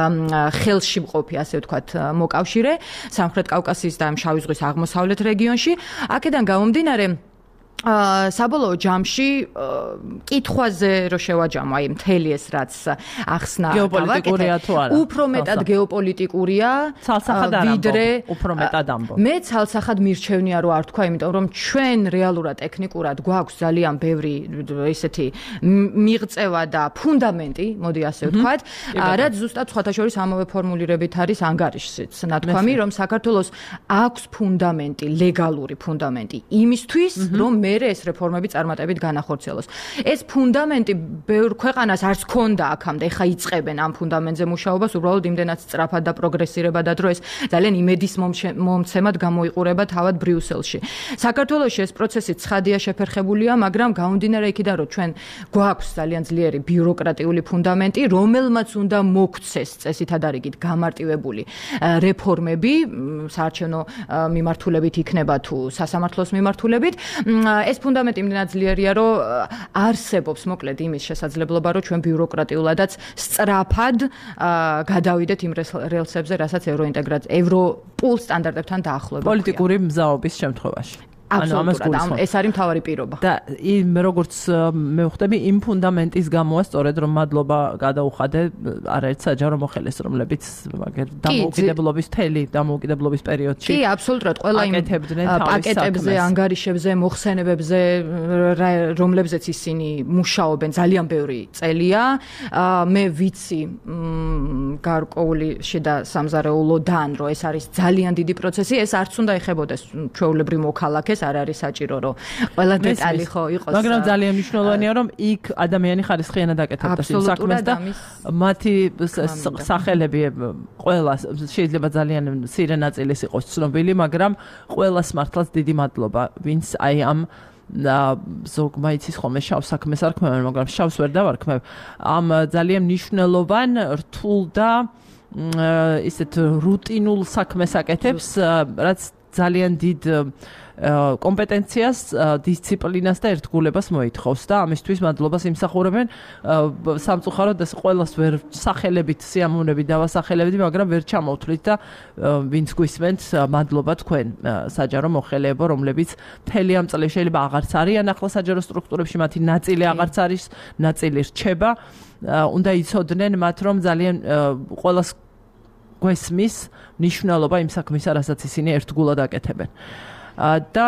ხელში მყოფი, ასე ვთქვათ, მოკავშირე სამხრეთ კავკასიის და შავი ზღვის აღმოსავლეთ რეგიონში. აქედან გამომდინარე საბოლოო ჯამში კითხვაზე რო შევაჯამო აი მთელი ეს რაც ახსნა გეოპოლიტიკურია თუ არა უფრო მეტად გეოპოლიტიკურია ვიდრე უფრო მეტად ამბობ მე ცალსახად მირჩევნია რომ არ თქვა იმიტომ რომ ჩვენ რეალურად ტექნიკურად გვაქვს ძალიან ბევრი ესეთი მიღწევა და ფუნდამენტი მოდი ასე ვთქვათ რაც ზუსტად სხვათა შორის ამავე ფორმულირებით არის ანგარიშშიც ნათქვამი რომ საქართველოს აქვს ფუნდამენტი ლეგალური ფუნდამენტი იმისთვის რომ მერე ეს რეფორმები წარმატებით განახორციელოს. ეს ფუნდამენტი ბევრ ქვეყანას არც ქონდა აქამდე, ეხა იწყებენ ამ ფუნდამენტზე მუშაობას, უბრალოდ იმდენად სწრაფად და პროგრესირება და დრო ეს ძალიან იმედის მომცემად გამოიყურება თავად ბრიუსელში. საქართველოში ეს პროცესი ცხადია შეფერხებულია, მაგრამ გამომდინარე იქიდან, რომ ჩვენ გვაქვს ძალიან ძლიერი ბიუროკრატიული ფუნდამენტი, რომელმაც უნდა მოგვცეს წესითა და რიგით გამარტივებული რეფორმები, საარჩევნო მიმართულებით იქნება თუ სასამართლოს მიმართულებით. ეს ფუნდამენტი იმდენად ძლიერია, რომ არსებობს მოკლედ იმის შესაძლებლობა, რომ ჩვენ ბიუროკრატიულადაც სწრაფად გადავიდეთ იმ რელსებზე, რასაც ევროინტეგრაცია, ევროპულ სტანდარტებთან დაახლოება. პოლიტიკური მზაობის შემთხვევაში. ანუ ამას გულისხმობ. ეს არის მთავარი პირობა. და იმ როგორც მე ვხვდები, იმ ფუნდამენტის გამოა სწორედ რომ მადლობა გადაუხადე არაერთ საჯარო მოხელეს, რომლებიც მაგერ დამოუკიდებლობის თელი, დამოუკიდებლობის პერიოდში. კი, აბსოლუტურად ყველა იმ პაკეტებზე, ანგარიშებზე, მოხსენებებზე, რომლებზეც ისინი მუშაობენ, ძალიან ბევრი წელია. მე ვიცი გარკვეული შიდა სამზარეულოდან, რომ ეს არის ძალიან დიდი პროცესი, ეს არც უნდა ეხებოდეს ჩვეულებრივ მოქალაქეს არ არის საჭირო რომ ყველა დეტალი ხო იყოს მაგრამ ძალიან მნიშვნელოვანია რომ იქ ადამიანი ხარისხიანად აკეთებდა საქმეს და მათი სახელები ყველა შეიძლება ძალიან მცირე ნაწილის იყოს ცნობილი მაგრამ ყველას მართლაც დიდი მადლობა ვინც აი ამ და ზოგ მაიცის ხოლმე შავს საქმეს არ ქმევენ მაგრამ შავს ვერ დავარქმევ ამ ძალიან მნიშვნელოვან რთულ და ისეთ რუტინულ საქმეს აკეთებს რაც ძალიან დიდ კომპეტენციას, დისციპლინას და ერთგულებას მოითხოვს და ამისთვის მადლობას იმსახურებენ სამწუხაროდ ეს ყველას ვერ სახელებით სიამოვნებით დავასახელებდი, მაგრამ ვერ ჩამოვთვლით და ვინც გვისმენთ მადლობა თქვენ საჯარო მოხელეებო, რომლებიც მთელი ამ წელი შეიძლება აღარც არიან ახლა საჯარო სტრუქტურებში, მათი ნაწილი აღარც არის, ნაწილი რჩება, უნდა იცოდნენ მათ რომ ძალიან ყველას გვესმის მნიშვნელობა იმ საქმისა, რასაც ისინი ერთგულად აკეთებენ. და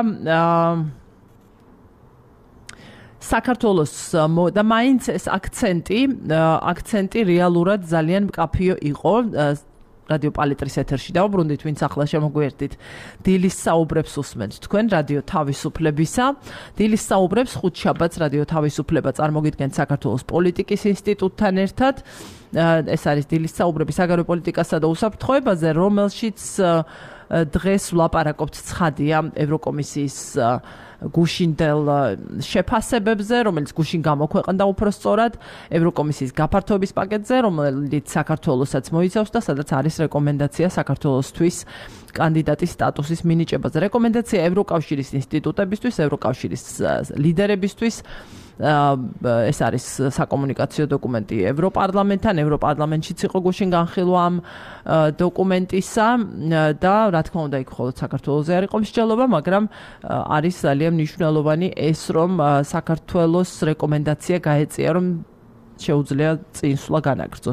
საქართველოს და მაინც ეს აქცენტი, აქცენტი რეალურად ძალიან მკაფიო იყო რადიო პალიტრის ეთერში დავბრუნდით, ვინც ახლა შემოგვიერთდით. დილის საუბრებს უსმენთ თქვენ რადიო თავისუფლებისა. დილის საუბრებს ხუთშაბათს რადიო თავისუფლება წარმოგიდგენთ საქართველოს პოლიტიკის ინსტიტუტთან ერთად. ეს არის დილის საუბრები საგარეო პოლიტიკასა და უსაფრთხოებაზე, რომელშიც დღეს ვლაპარაკობთ ცხადია ევროკომისიის გუშინდელ შეფასებებზე, რომელიც გუშინ გამოქვეყნდა უფრო სწორად ევროკომისიის გაფართოების პაკეტზე, რომელიც საქართველოსაც მოიცავს და სადაც არის რეკომენდაცია საქართველოსთვის კანდიდატის სტატუსის მინიჭებაზე. რეკომენდაცია ევროკავშირის ინსტიტუტებისთვის, ევროკავშირის ლიდერებისთვის ეს არის საკომუნიკაციო დოკუმენტი ევროპარლამენტთან, ევროპარლამენტშიც იყო გუშინ განხილვა ამ დოკუმენტისა და რა თქმა უნდა იქ მხოლოდ საქართველოზე არ იყო მსჯელობა, მაგრამ არის ძალიან მნიშვნელოვანი ეს, რომ საქართველოს რეკომენდაცია გაეწია, რომ შეუძლია წინსვლა განაგრძოს.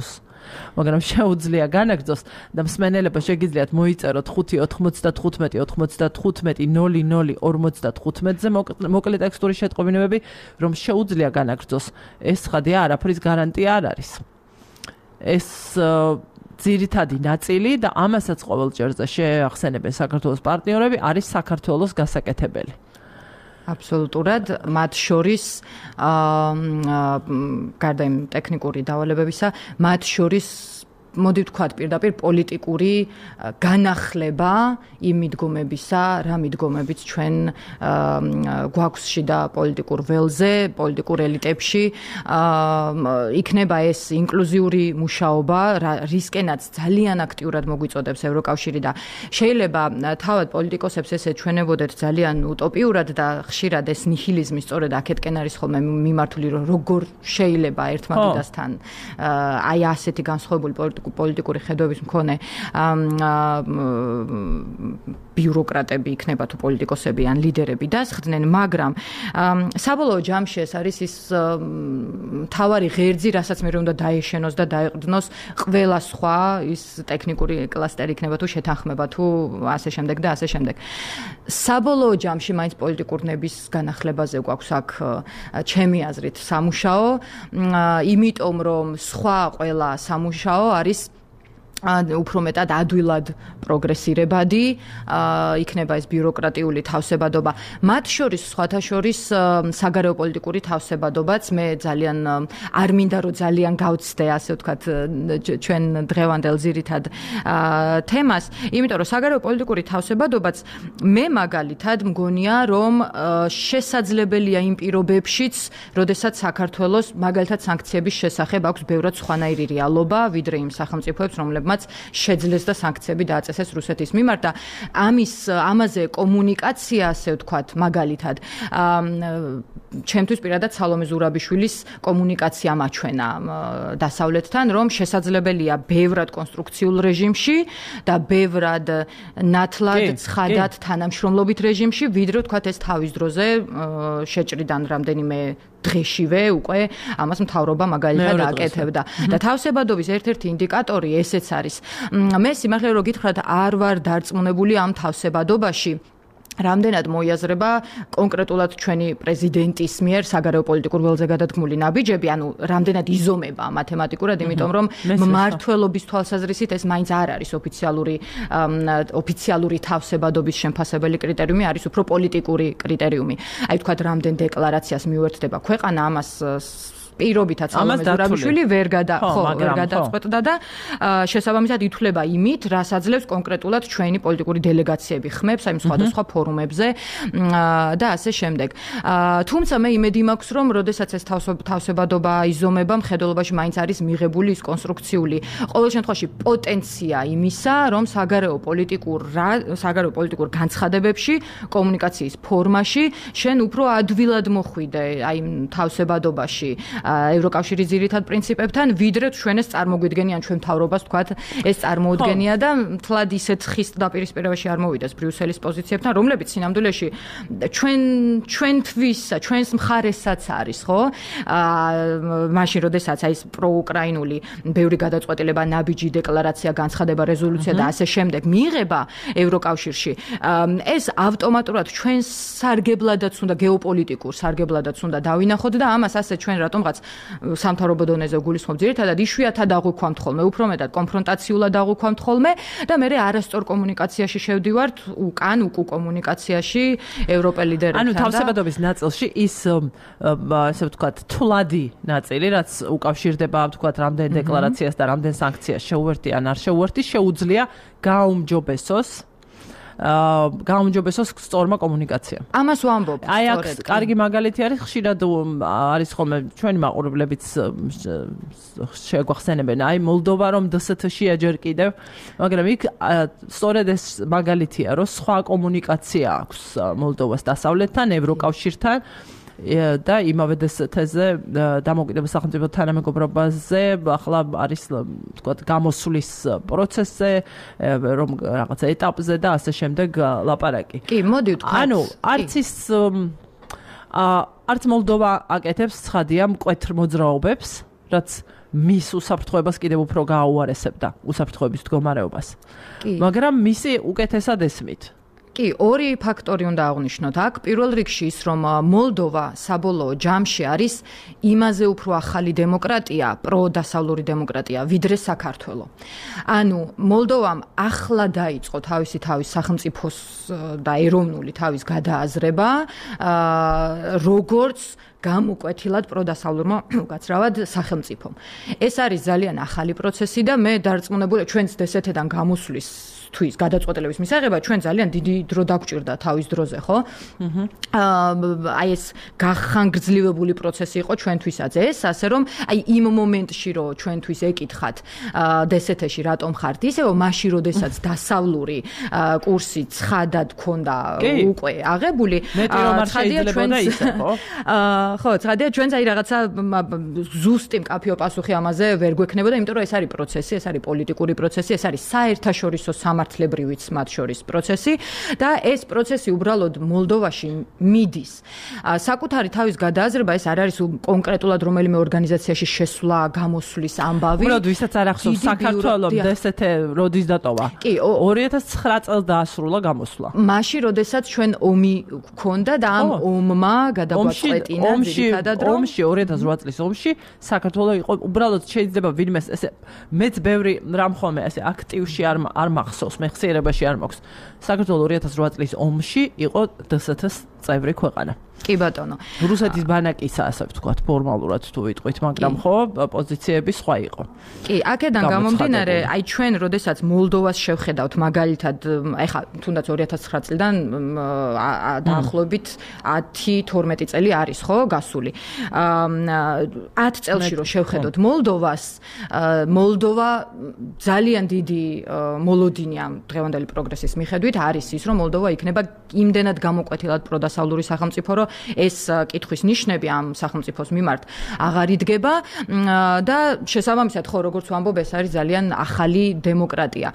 მაგრამ შეუძლია განაგრძოს და მსმენელება შეგიძლიათ მოიწეროთ ხუთი ოცდათხუთმეტი ოცდათხუთმეტი ნული ნული ორმოცდათხუთმეტზე მოკლე ტექსტური შეტყობინებები, რომ შეუძლია განაგრძოს. ეს ცხადია, არაფრის გარანტია არ არის. ეს ძირითადი ნაწილი და ამასაც ყოველ ჯერზე შეახსენებენ საქართველოს პარტნიორები არის საქართველოს გასაკეთებელი. აბსოლუტურად, მათ შორის აა გარდა იმ ტექნიკური დავალებებისა, მათ შორის მოდი ვთქვათ პირდაპირ პოლიტიკური განახლება იმ მიდგომებისა, რა მიდგომებიც ჩვენ გვაქვს შიდა პოლიტიკურ ველზე, პოლიტიკურ ელიტებში, იქნება ეს ინკლუზიური მუშაობა, რისკენაც ძალიან აქტიურად მოგვიწოდებს ევროკავშირი და შეიძლება თავად პოლიტიკოსებს ეს ეჩვენებოდეთ ძალიან utopიურად და ხშირად ეს ნიჰილიზმი სწორედ აქეთკენ არის ხოლმე მიმართული, რომ როგორ შეიძლება ერთმა დიდასთან აი ასეთი განსხვავებული პოლიტიკური ხედვების მქონე ბიუროკრატები იქნება თუ პოლიტიკოსები ან ლიდერები დასხდნენ, მაგრამ საბოლოო ჯამში ეს არის ის მთავარი ღერძი, რასაც მე უნდა დაეშენოს და დაეყრდნოს ყველა სხვა ის ტექნიკური კლასტერი იქნება თუ შეთანხმება თუ ასე შემდეგ და ასე შემდეგ. საბოლოო ჯამში მაინც პოლიტიკურნების განახლებაზე გვაქვს აქ ჩემი აზრით სამუშაო, იმიტომ რომ სხვა ყველა სამუშაო არის უფრო მეტად ადვილად პროგრესირებადი, იქნება ეს ბიუროკრატიული თავსებადობა. მათ შორის, სხვათა შორის, საგარეო პოლიტიკური თავსებადობაც მე ძალიან არ მინდა რომ ძალიან გავცდე, ასე ვთქვათ, ჩვენ დღევანდელ ძირითად თემას, იმიტომ რომ საგარეო პოლიტიკური თავსებადობაც მე მაგალითად მგონია, რომ შესაძლებელია იმ პირობებშიც, როდესაც საქართველოს მაგალითად სანქციების შესახებ აქვს ბევრად სხვანაირი რეალობა, ვიდრე იმ სახელმწიფოებს, რომლებმაც შეძლეს და სანქციები დააწესეს რუსეთის მიმართ და ამის ამაზე კომუნიკაცია, ასე ვთქვათ, მაგალითად, ჩემთვის პირადად სალომე ზურაბიშვილის კომუნიკაცია მაჩვენა დასავლეთთან, რომ შესაძლებელია ბევრად კონსტრუქციულ რეჟიმში და ბევრად ნათლად, ცხადად თანამშრომლობით რეჟიმში, ვიდრე ვთქვათ ეს თავის დროზე შეჭრიდან რამდენიმე დღეშივე უკვე ამას მთავრობა მაგალითად აკეთებდა. და თავსებადობის ერთ-ერთი ინდიკატორი ესეც არის. მე სიმართლე რომ გითხრათ, არ ვარ დარწმუნებული ამ თავსებადობაში. რამდენად მოიაზრება კონკრეტულად ჩვენი პრეზიდენტის მიერ საგარეო პოლიტიკურ ველზე გადადგმული ნაბიჯები, ანუ რამდენად იზომება მათემატიკურად, იმიტომ რომ მმართველობის თვალსაზრისით ეს მაინც არ არის ოფიციალური ოფიციალური თავსებადობის შემფასებელი კრიტერიუმი, არის უფრო პოლიტიკური კრიტერიუმი. აი ვთქვათ, რამდენ დეკლარაციას მიუერთდება ქვეყანა, ამას პირობითაც სალომე ზურაბიშვილი ვერ გადა ხო ვერ გადაწყვეტდა და შესაბამისად ითვლება იმით, რაც აძლევს კონკრეტულად ჩვენი პოლიტიკური დელეგაციები ხმებს აი სხვადასხვა ფორუმებზე და ასე შემდეგ. თუმცა მე იმედი მაქვს, რომ როდესაც ეს თავსებადობა იზომება, მხედველობაში მაინც არის მიღებული ის კონსტრუქციული ყოველ შემთხვევაში პოტენცია იმისა, რომ საგარეო პოლიტიკურ საგარეო პოლიტიკურ განცხადებებში, კომუნიკაციის ფორმაში შენ უფრო ადვილად მოხვიდე აი თავსებადობაში ევროკავშირის ძირითად პრინციპებთან, ვიდრე ჩვენ ეს წარმოგვიდგენიან ჩვენ მთავრობას, თქვათ, ეს წარმოუდგენია და მთლად ისეთ ხის დაპირისპირებაში არ მოვიდეს ბრიუსელის პოზიციებთან, რომლებიც სინამდვილეში ჩვენ ჩვენთვის, ჩვენს მხარესაც არის, ხო? აა მაშინ, როდესაც აი ეს პროუკრაინული ბევრი გადაწყვეტილება, ნაბიჯი, დეკლარაცია, განცხადება, რეზოლუცია და ასე შემდეგ მიიღება ევროკავშირში, ეს ავტომატურად ჩვენს სარგებლადაც უნდა გეოპოლიტიკურ სარგებლადაც უნდა დავინახოთ და ამას ასე ჩვენ რატომღაც სამთავრობო დონეზე გულისხმობ ძირითადად იშვიათად აღვიქვამთ ხოლმე, უფრო მეტად კონფრონტაციულად აღვიქვამთ ხოლმე და მე არასწორ კომუნიკაციაში შევდივართ, უკან უკუ კომუნიკაციაში ევროპელ ლიდერებთან. ანუ თავსებადობის ნაწილში ის ასე ვთქვათ, თვლადი ნაწილი, რაც უკავშირდება ვთქვათ, რამდენ დეკლარაციას და რამდენ სანქციას შეუერთი ან არ შეუერთი, შეუძლია გაუმჯობესოს აა გაუმჯობესოს სწორმა კომუნიკაციამ. ამას ვამბობ. აი აქ კარგი მაგალითი არის, ხშირად არის ხოლმე ჩვენი მაყურებლებიც შეგვახსენებენ, აი მოლდოვა რომ დ სთ შია ჯერ კიდევ, მაგრამ იქ სწორედ ეს მაგალითია, რომ სხვა კომუნიკაცია აქვს მოლდოვას დასავლეთთან, ევროკავშირთან და იმავე დ სთ ზე დამოუკიდებელ სახელმწიფო თანამეგობრობაზე ახლა არის ვთქვათ გამოსვლის პროცესზე, რომ რაღაცა ეტაპზე და ასე შემდეგ ლაპარაკი. კი, მოდი ვთქვათ. ანუ არც ის არც მოლდოვა აკეთებს ცხადია მკვეთრ მოძრაობებს, რაც მის უსაფრთხოებას კიდევ უფრო გააუარესებდა უსაფრთხოების მდგომარეობას. მაგრამ მისი უკეთესად ესმით. კი, ორი ფაქტორი უნდა აღვნიშნოთ. აქ პირველ რიგში ის, რომ მოლდოვა საბოლოო ჯამში არის იმაზე უფრო ახალი დემოკრატია, პროდასავლური დემოკრატია, ვიდრე საქართველო. ანუ მოლდოვამ ახლა დაიწყო თავისი თავის სახელმწიფოს და ეროვნული თავის გადააზრება, როგორც გამოკვეთილად პროდასავლურმა უკაცრავად სახელმწიფომ. ეს არის ძალიან ახალი პროცესი და მე დარწმუნებული ჩვენც დსთ-დან გამოსვლის თვის გადაწყვეტილების მისაღება ჩვენ ძალიან დიდი დრო დაგვჭირდა თავის დროზე, ხო? აა აი ეს გახანგრძლივებული პროცესი იყო ჩვენთვისაც ეს, ასე რომ აი იმ მომენტში რომ ჩვენთვის ეკითხათ დსთ-ში რატომ ხართ ისევ, მაშინ როდესაც დასავლური კურსი ცხადად ქონდა უკვე აღებული, ცხადია ჩვენს ისე, ხო? აა ხო, ცხადია ჩვენც აი რაღაცა ზუსტი მკაფიო პასუხი ამაზე ვერ გვექნებოდა, იმიტომ რომ ეს არის პროცესი, ეს არის პოლიტიკური პროცესი, ეს არის საერთაშორისო სამართლებრივიც მათ შორის პროცესი და ეს პროცესი უბრალოდ მოლდოვაში მიდის. საკუთარი თავის გადააზრება ეს არ არის კონკრეტულად რომელიმე ორგანიზაციაში შესვლა, გამოსვლის ამბავი. უბრალოდ ვისაც არ ახსოვს საქართველოს დსთ როდის დატოვა? კი, ორი ათას ცხრა წელს დაასრულა გამოსვლა. მაშინ როდესაც ჩვენ ომი გქონდა და ამ ომმა გადაგვაწყვეტინა ძირითადად რომ ომში ორი ათას რვა წლის ომში საქართველოს იყო უბრალოდ შეიძლება ვინმე ესე მეც ბევრი რამ ხოლმე ესე აქტივში არ არ მახსოვს, მე ხსიერებაში არ მაქვს. საქართველოს ორი ათას რვა წლის ომში იყო დსთ-ს წევრი ქვეყანა. კი ბატონო. რუსეთის ბანაკისა, ასე ვთქვათ, ფორმალურად თუ ვიტყვით, მაგრამ ხო, პოზიციები სხვა იყო. კი, აქედან გამომდინარე, აი ჩვენ როდესაც მოლდოვას შევხედავთ, მაგალითად, ეხლა თუნდაც ორი ათას ცხრა წლიდან დაახლოებით ათი თორმეტი წელი არის, ხო, გასული. ათ წელში რო შევხედოთ მოლდოვას, მოლდოვა ძალიან დიდი მოლოდინია დღევანდელი პროგრესის მიხედვით არის ის, რომ მოლდოვა იქნება იმდენად გამოკვეთილად პროდასავლური სახელმწიფო, რომ ეს კითხვის ნიშნები ამ სახელმწიფოს მიმართ აღარ იდგება და შესაბამისად ხო როგორც ვამბობ ეს არის ძალიან ახალი დემოკრატია.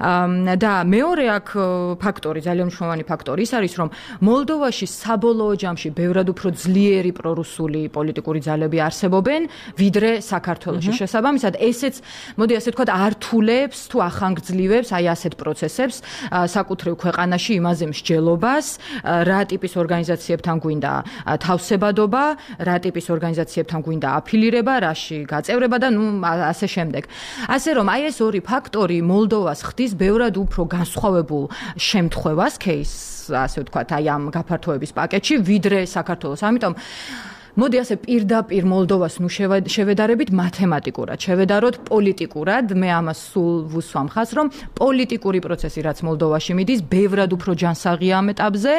და მეორე აქ ფაქტორი, ძალიან მნიშვნელოვანი ფაქტორი ის არის, რომ მოლდოვაში საბოლოო ჯამში ბევრად უფრო ძლიერი პრორუსული პოლიტიკური ძალები არსებობენ, ვიდრე საქართველოში. შესაბამისად ესეც, მოდი ასე ვთქვათ, ართულებს თუ ახანგრძლივებს აი ასეთ პროცესებს საკუთრივ ქვეყანაში იმაზე მსჯელობას, რა ტიპის ორგანიზაციებთან გვინდა თავსებადობა, რა ტიპის ორგანიზაციებთან გვინდა აფილირება, რაში გაწევრება და ნუ ასე შემდეგ. ასე რომ აი ეს ორი ფაქტორი მოლდოვას ხდის ბევრად უფრო განსხვავებულ შემთხვევას, кейს, ასე ვთქვათ, აი ამ გაფართოების პაკეტში, ვიდრე საქართველოს. ამიტომ მოდი ასე პირდაპირ მოლდოვას ნუ შევედარებით მათემატიკურად, შევედაროთ პოლიტიკურად, მე ამას სულ ვუსვამ ხაზს, რომ პოლიტიკური პროცესი რაც მოლდოვაში მიდის, ბევრად უფრო ჯანსაღია ამ ეტაპზე,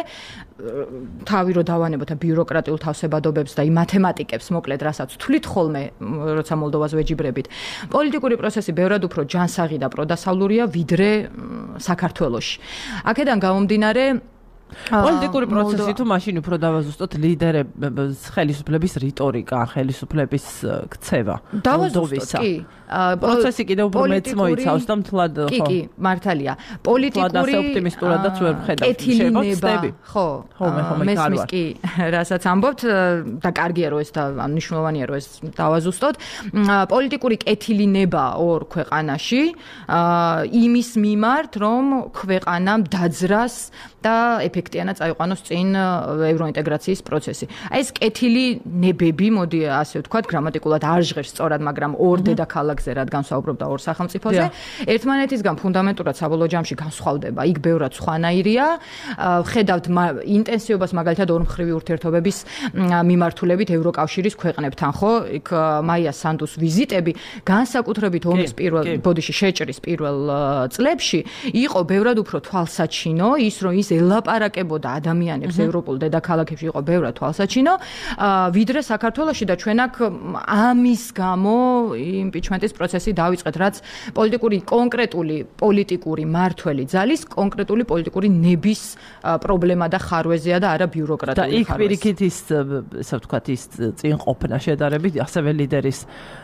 თავი რო დავანებოთ ბიუროკრატიულ თავსებადობებს და იმ მათემატიკებს, მოკლედ, რასაც თვლით ხოლმე, როცა მოლდოვას ვეჯიბრებით. პოლიტიკური პროცესი ბევრად უფრო ჯანსაღი და პროდასავლურია, ვიდრე საქართველოში. აქედან გამომდინარე პოლიტიკური პროცესი თუ მაშინ უფრო დავაზუსტოთ ლიდერების ხელისუფლების რიტორიკა, ხელისუფლების ქცევა. დავაზუსტოთ, კი. პროცესი კიდევ უფრო მეც მოიცავს და მთლად ხო. კი, კი, მართალია. პოლიტიკური ოპტიმისტურადაც ვერ ვხედავ. კეთილინება, ხო. ხო, მე ხომ მე მის კი, რასაც ამბობთ და კარგია რომ ეს და მნიშვნელოვანია რომ ეს დავაზუსტოთ. პოლიტიკური კეთილინება ორ ქვეყანაში იმის მიმართ, რომ ქვეყანამ დაძრას და ეფექტიანად წაიყვანოს წინ ევროინტეგრაციის პროცესი. აი ეს კეთილი ნებები, მოდი ასე ვთქვათ, გრამატიკულად არ ჟღერს სწორად, მაგრამ ორ დედაქალაქზე რადგან ვსაუბრობ და ორ სახელმწიფოზე, ერთმანეთისგან ფუნდამენტურად საბოლოო ჯამში განსხვავდება. იქ ბევრად სხვანაირია. ვხედავთ ინტენსივობას მაგალითად ორმხრივი ურთიერთობების მიმართულებით ევროკავშირის ქვეყნებთან, ხო? იქ მაია სანდუს ვიზიტები განსაკუთრებით ომის პირველ ბოდიში შეჭრის პირველ წლებში იყო ბევრად უფრო თვალსაჩინო, ის რომ ის ელაპარაკებოდა ადამიანებს ევროპულ დედაქალაქებში იყო ბევრად თვალსაჩინო, ვიდრე საქართველოში და ჩვენ აქ ამის გამო იმპიჩმენტის პროცესი დავიწყეთ, რაც პოლიტიკური კონკრეტული პოლიტიკური მართველი ძალის კონკრეტული პოლიტიკური ნების პრობლემა და ხარვეზია და არა ბიუროკრატიული ხარვეზი. და იქ პირიქით ის, ესე ვთქვათ, ის წინ ყოფნა შედარებით ასევე ლიდერის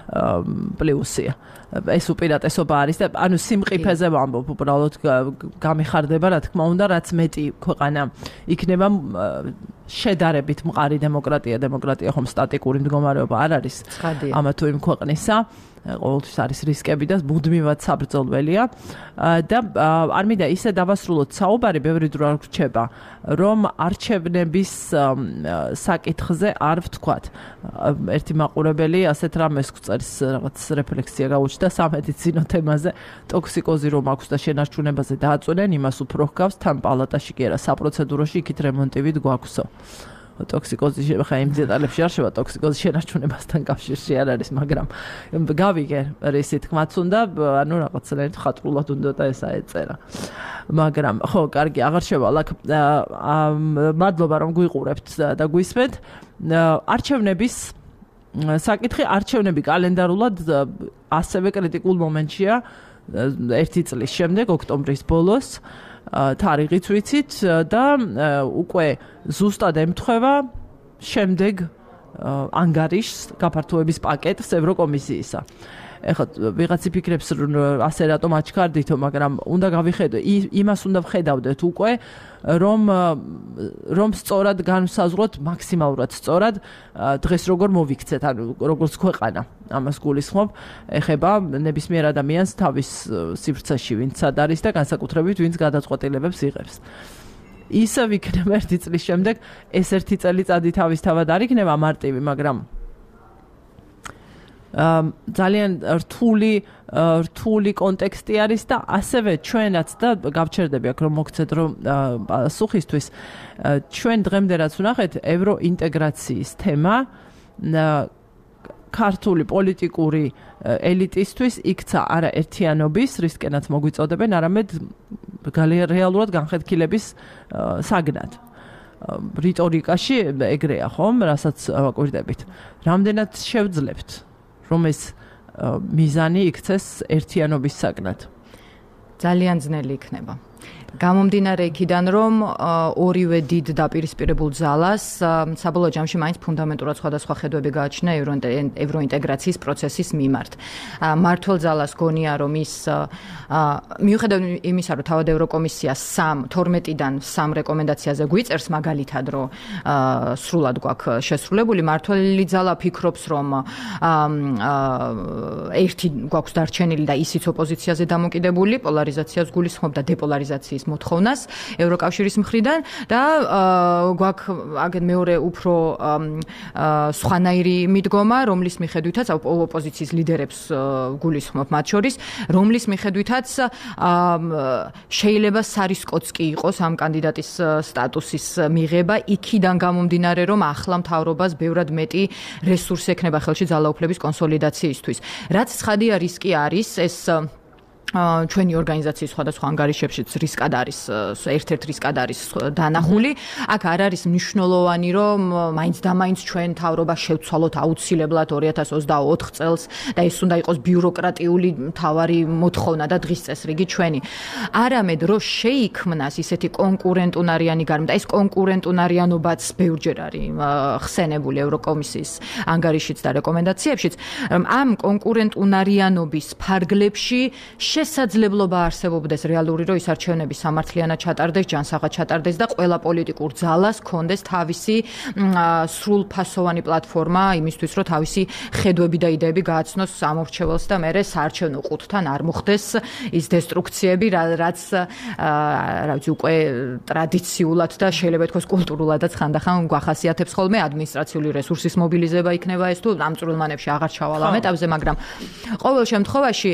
პლუსია. ეს უპირატესობა არის და ანუ სიმყიფეზე ვამბობ, უბრალოდ გამიხარდება, რა თქმა უნდა, რაც მეტი ქვეყანა იქნება შედარებით მყარი დემოკრატია, დემოკრატია ხომ სტატიკური მდგომარეობა არ არის. ამა თუ იმ ქვეყნისა ყოველთვის არის რისკები და მუდმივად საბრძოლველია და არ მინდა ისე დავასრულოთ საუბარი, ბევრი დრო არ გრჩება, რომ არჩევნების საკითხზე არ ვთქვათ. ერთი მაყურებელი ასეთ რამეს გვწერს, რაღაც რეფლექსია გაუჩნდა სამედიცინო თემაზე, ტოქსიკოზი რომ აქვს და შენარჩუნებაზე დააწვენენ, იმას უფრო ჰგავს, თან პალატაში კი არა, საპროცედუროში იქით რემონტივით გვაქვსო. ტოქსიკოზი ხა იმ დეტალებში არ შევა, ტოქსიკოზი შენარჩუნებასთან კავშირში არ არის, მაგრამ გავიგე რისი თქმაც უნდა, ანუ რაღაცნაირად ხატრულად უნდა და ესა ეწერა. მაგრამ ხო, კარგი, აღარ შევალ აქ. მადლობა რომ გვიყურებთ და გვისმენთ. არჩევნების საკითხი, არჩევნები კალენდარულად ასევე კრიტიკულ მომენტშია ერთი წლის შემდეგ, ოქტომბრის ბოლოს. თარიღიც ვიცით და უკვე ზუსტად ემთხვევა შემდეგ ანგარიშს გაფართოების პაკეტს ევროკომისიისა. ეხლა ვიღაც იფიქრებს ასე რატომ აჩქარდითო, მაგრამ უნდა გავიხედო, იმას უნდა ვხედავდეთ უკვე, რომ რომ სწორად განვსაზღვროთ, მაქსიმალურად სწორად დღეს როგორ მოვიქცეთ, ანუ როგორც ქვეყანა. ამას გულისხმობ, ეხება ნებისმიერ ადამიანს თავის სივრცეში, ვინც სად არის და განსაკუთრებით ვინც გადაწყვეტილებებს იღებს. ისე ვიქნება ერთი წლის შემდეგ, ეს ერთი წელიწადი თავისთავად არ იქნება მარტივი, მაგრამ ძალიან რთული რთული კონტექსტი არის და ასევე ჩვენაც და გავჩერდები აქ რომ მოგცეთ რომ სუხისთვის ჩვენ დღემდე რაც ვნახეთ ევროინტეგრაციის თემა ქართული პოლიტიკური ელიტისთვის იქცა არა ერთიანობის, რისკენაც მოგვიწოდებენ, არამედ რეალურად განხეთქილების საგნად. რიტორიკაში ეგრეა ხომ, რასაც ვაკვირდებით. რამდენად შევძლებთ რომ ეს მიზანი იქცეს ერთიანობის საგნად? ძალიან ძნელი იქნება. გამომდინარე იქიდან, რომ ორივე დიდ დაპირისპირებულ ძალას საბოლოო ჯამში მაინც ფუნდამენტურად სხვადასხვა ხედვები გააჩნია ევროინტეგრაციის პროცესის მიმართ. მართლ ძალას გონია, რომ ის მიუხედავად იმისა, რომ თავად ევროკომისია თორმეტიდან სამ რეკომენდაციაზე გვიწერს მაგალითად, რომ სრულად გვაქვს შესრულებული, მართლი ძალა ფიქრობს, რომ ერთი გვაქვს დარჩენილი და ისიც ოპოზიციაზე დამოკიდებული, პოლარიზაციას გულისხმობ და დეპოლარიზაციის მოთხოვნას ევროკავშირის მხრიდან და გვაქვს აგენ მეორე უფრო სხვანაირი მიდგომა, რომლის მიხედვითაც ოპოზიციის ლიდერებს გულისხმობ მათ შორის, რომლის მიხედვითაც შეიძლება სარისკოც კი იყოს ამ კანდიდატის სტატუსის მიღება, იქიდან გამომდინარე, რომ ახლა მთავრობას ბევრად მეტი რესურსი ექნება ხელში ძალაუფლების კონსოლიდაციისთვის. რაც ცხადია რისკი არის, ეს ჩვენი ორგანიზაციის სხვადასხვა ანგარიშებშიც რისკად არის, ერთ-ერთ რისკად არის დანახული. აქ არ არის მნიშვნელოვანი, რომ მაინც და მაინც ჩვენ მთავრობა შევცვალოთ აუცილებლად ორი ათას ოცდაოთხ წელს და ეს უნდა იყოს ბიუროკრატიული მთავარი მოთხოვნა და დღის წესრიგი ჩვენი. არამედ რომ შეიქმნას ისეთი კონკურენტუნარიანი გარემო და ეს კონკურენტუნარიანობაც ბევრჯერ არის ხსენებული ევროკომისიის ანგარიშიც და რეკომენდაციებშიც, ამ კონკურენტუნარიანობის ფარგლებში შესაძლებლობა არსებობდეს რეალური, რომ ის არჩევნები სამართლიანად ჩატარდეს, ჯანსაღად ჩატარდეს და ყველა პოლიტიკურ ძალას კონდეს თავისი სრულფასოვანი პლატფორმა იმისთვის, რომ თავისი ხედვები და იდეები გააცნოს სამორჩეველს და მერე საარჩევნო ყუთთან არ მოხდეს ის დესტრუქციები, რაც რა ვიცი, უკვე ტრადიციულად და შეიძლება თქოს კულტურულადაც ხანდახან გვახასიათებს ხოლმე ადმინისტრაციული რესურსის მობილიზება იქნება ეს თუ ამ წვრილმანებში აღარ ჩავალ ამ ეტაპზე, მაგრამ ყოველ შემთხვევაში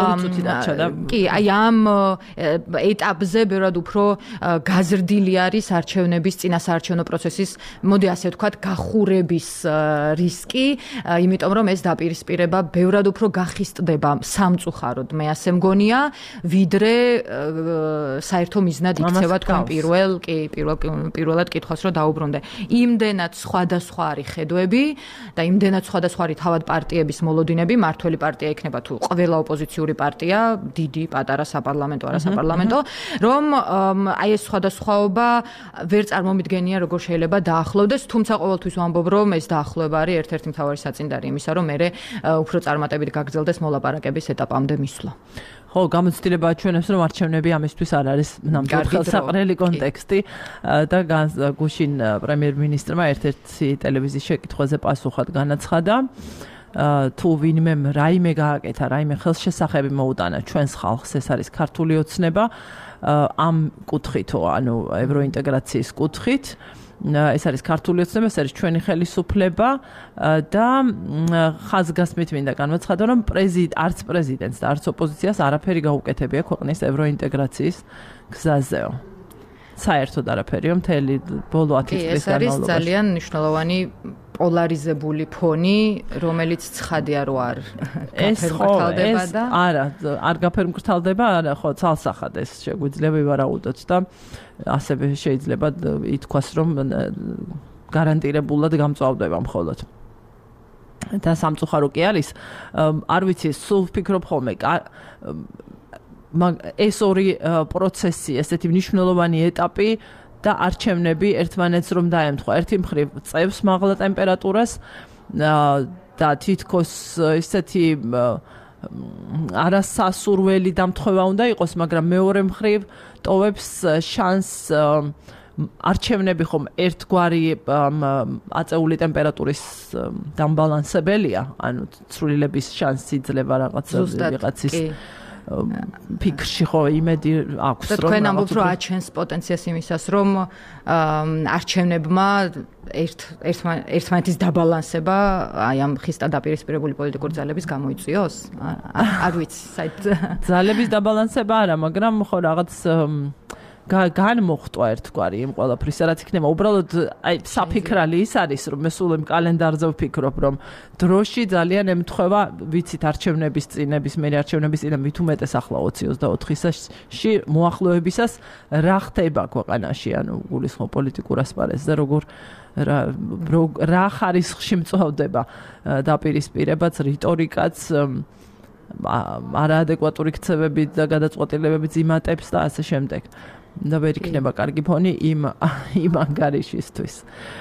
კი, აი ამ ეტაპზე ბევრად უფრო გაზრდილი არის არჩევნების წინასაარჩევნო პროცესის, მოდი ასე ვთქვათ, გახურების რისკი, იმიტომ რომ ეს დაპირისპირება ბევრად უფრო გახისტდება სამწუხაროდ, მე ასე მგონია, ვიდრე საერთო მიზნად იქცევა თქვენ პირველ, კი, პირველ პირველად კითხვას რომ დაუბრუნდე. იმდენად სხვადასხვა არის ხედვები და იმდენად სხვადასხვა არის თავად პარტიების მოლოდინები, მართველი პარტია იქნება თუ ყველა ოპოზიციური პარტია, დიდი, პატარა, საპარლამენტო, არასაპარლამენტო, რომ აი ეს სხვადასხვაობა ვერ წარმომიდგენია, როგორ შეიძლება დაახლოვდეს, თუმცა ყოველთვის ვამბობ, რომ ეს დაახლოება არის ერთ-ერთი მთავარი საწინდარი იმისა, რომ მერე უფრო წარმატებით გაგრძელდეს მოლაპარაკების ეტაპამდე მისვლა. ხო, გამოცდილება ჩვენებს რომ არჩევნები ამისთვის არ არის ნამდვილად ხელსაყრელი კონტექსტი და გუშინ პრემიერ-მინისტრმა ერთ-ერთი ტელევიზიის შეკითხვაზე პასუხად განაცხადა თუ ვინმემ რაიმე გააკეთა, რაიმე ხელშესახები მოუტანა ჩვენს ხალხს, ეს არის ქართული ოცნება ამ კუთხითო, ანუ ევროინტეგრაციის კუთხით. ეს არის ქართული ოცნება, ეს არის ჩვენი ხელისუფლება და ხაზგასმით მინდა განვაცხადო, რომ პრეზიდენტ, არც პრეზიდენტს და არც ოპოზიციას არაფერი გაუკეთებია ქვეყნის ევროინტეგრაციის გზაზეო. საერთოდ არაფერია მთელი ბოლო ათი წლის განმავლობაში. ეს არის ძალიან მნიშვნელოვანი პოლარიზებული ფონი, რომელიც ცხადია რომ არ გაფერმკრთალდება და არა, არ გაფერმკრთალდება, არა, ხო, ცალსახად ეს შეგვიძლია ვივარაუდოთ და ასევე შეიძლება ითქვას, რომ გარანტირებულად გამწვავდება მხოლოდ. და სამწუხარო კი არის, არ ვიცი, სულ ვფიქრობ ხოლმე, ეს ორი პროცესი, ესეთი მნიშვნელოვანი ეტაპი და არჩევნები ერთმანეთს რომ დაემთხვა. ერთი მხრივ წევს მაღლა ტემპერატურას და თითქოს ესეთი არასასურველი დამთხევა უნდა იყოს, მაგრამ მეორე მხრივ ტოვებს შანსს არჩევნები ხომ ერთგვარი აწეული ტემპერატურის დამბალანსებელია, ანუ ცვლილების შანსი იძლევა რაღაც ვიღაცის ფიქრში ხო იმედი აქვს რომ თქვენ ამბობთ რომ აჩენს პოტენციას იმისას რომ არჩევნებმა ერთ ერთმანეთის დაბალანსება აი ამ ხისტად დაპირისპირებული პოლიტიკური ძალების გამოიწვიოს? არ ვიცი, საით ძალების დაბალანსება არა, მაგრამ ხო რაღაც განმოხტვა ერთგვარი იმ ყველაფრისა, რაც იქნება. უბრალოდ აი საფიქრალი ის არის, რომ მე სულ იმ კალენდარზე ვფიქრობ, რომ დროში ძალიან ემთხვევა, ვიცით არჩევნების წინების, მე არჩევნების წინა მით უმეტეს ახლა ოცი ოცდაოთხისში მოახლოებისას რა ხდება ქვეყანაში, ანუ გულისხმობ პოლიტიკურ ასპარეზზე, როგორ რა ხარისხში მწვავდება დაპირისპირებაც, რიტორიკაც, არაადეკვატური ქცევები და გადაწყვეტილებები იმატებს და ასე შემდეგ. და ვერ იქნება კარგი ფონი იმ იმ ანგარიშისთვის.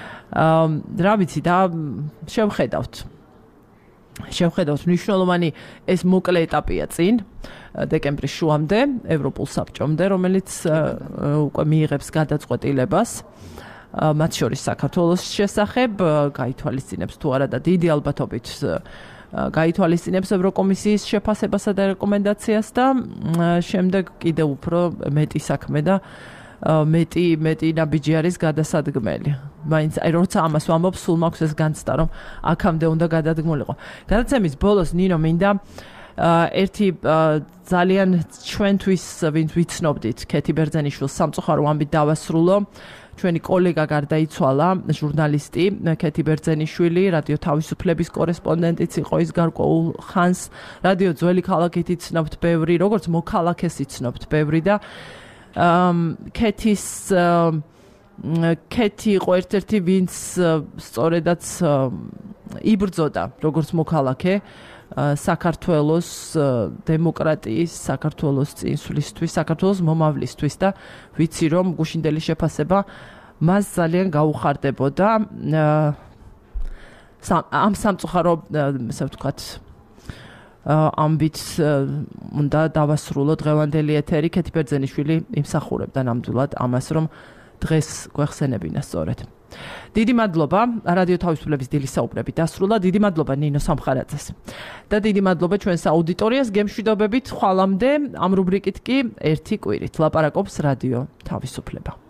რა ვიცი და შევხედავთ. შევხედავთ მნიშვნელოვანი ეს მოკლე ეტაპია წინ დეკემბრის შუამდე ევროპულ საბჭომდე, რომელიც უკვე მიიღებს გადაწყვეტილებას მათ შორის საქართველოს შესახებ, გაითვალისწინებს თუ არა და დიდი ალბათობით გაითვალისწინებს ევროკომისიის შეფასებასა და რეკომენდაციას და შემდეგ კიდევ უფრო მეტი საქმე და მეტი მეტი ნაბიჯი არის გადასადგმელი. მაინც აი როცა ამას ვამბობ, სულ მაქვს ეს განცდა, რომ აქამდე უნდა გადადგმულიყო. გადაცემის ბოლოს ნინო მინდა ერთი ძალიან ჩვენთვის ვინც ვიცნობდით ქეთი ბერძენიშვილს სამწუხარო ამბით დავასრულო. ჩვენი კოლეგა გარდაიცვალა, ჟურნალისტი ქეთი ბერძენიშვილი, რადიო თავისუფლების კორესპონდენტიც იყო ის გარკვეულ ხანს. რადიო ძველი ქალაქით იცნობთ ბევრი, როგორც მოქალაქეს იცნობთ ბევრი და ქეთის ქეთი იყო ერთ-ერთი ვინც სწორედაც იბრძოდა როგორც მოქალაქე საქართველოს დემოკრატიის, საქართველოს წინსვლისთვის, საქართველოს მომავლისთვის და ვიცი რომ გუშინდელი შეფასება მას ძალიან გაუხარდებოდა ამ სამწუხარო, ასე ვთქვათ, ამბით უნდა დავასრულო დღევანდელი ეთერი. ქეთი ბერძენიშვილი იმსახურებდა ნამდვილად ამას, რომ დღეს გვეხსენებინა სწორედ. დიდი მადლობა, რადიო თავისუფლების დილის საუბრები დასრულა. დიდი მადლობა ნინო სამხარაძეს. და დიდი მადლობა ჩვენს აუდიტორიას. გემშვიდობებით ხვალამდე ამ რუბრიკით კი ერთი კვირით ლაპარაკობს რადიო თავისუფლება.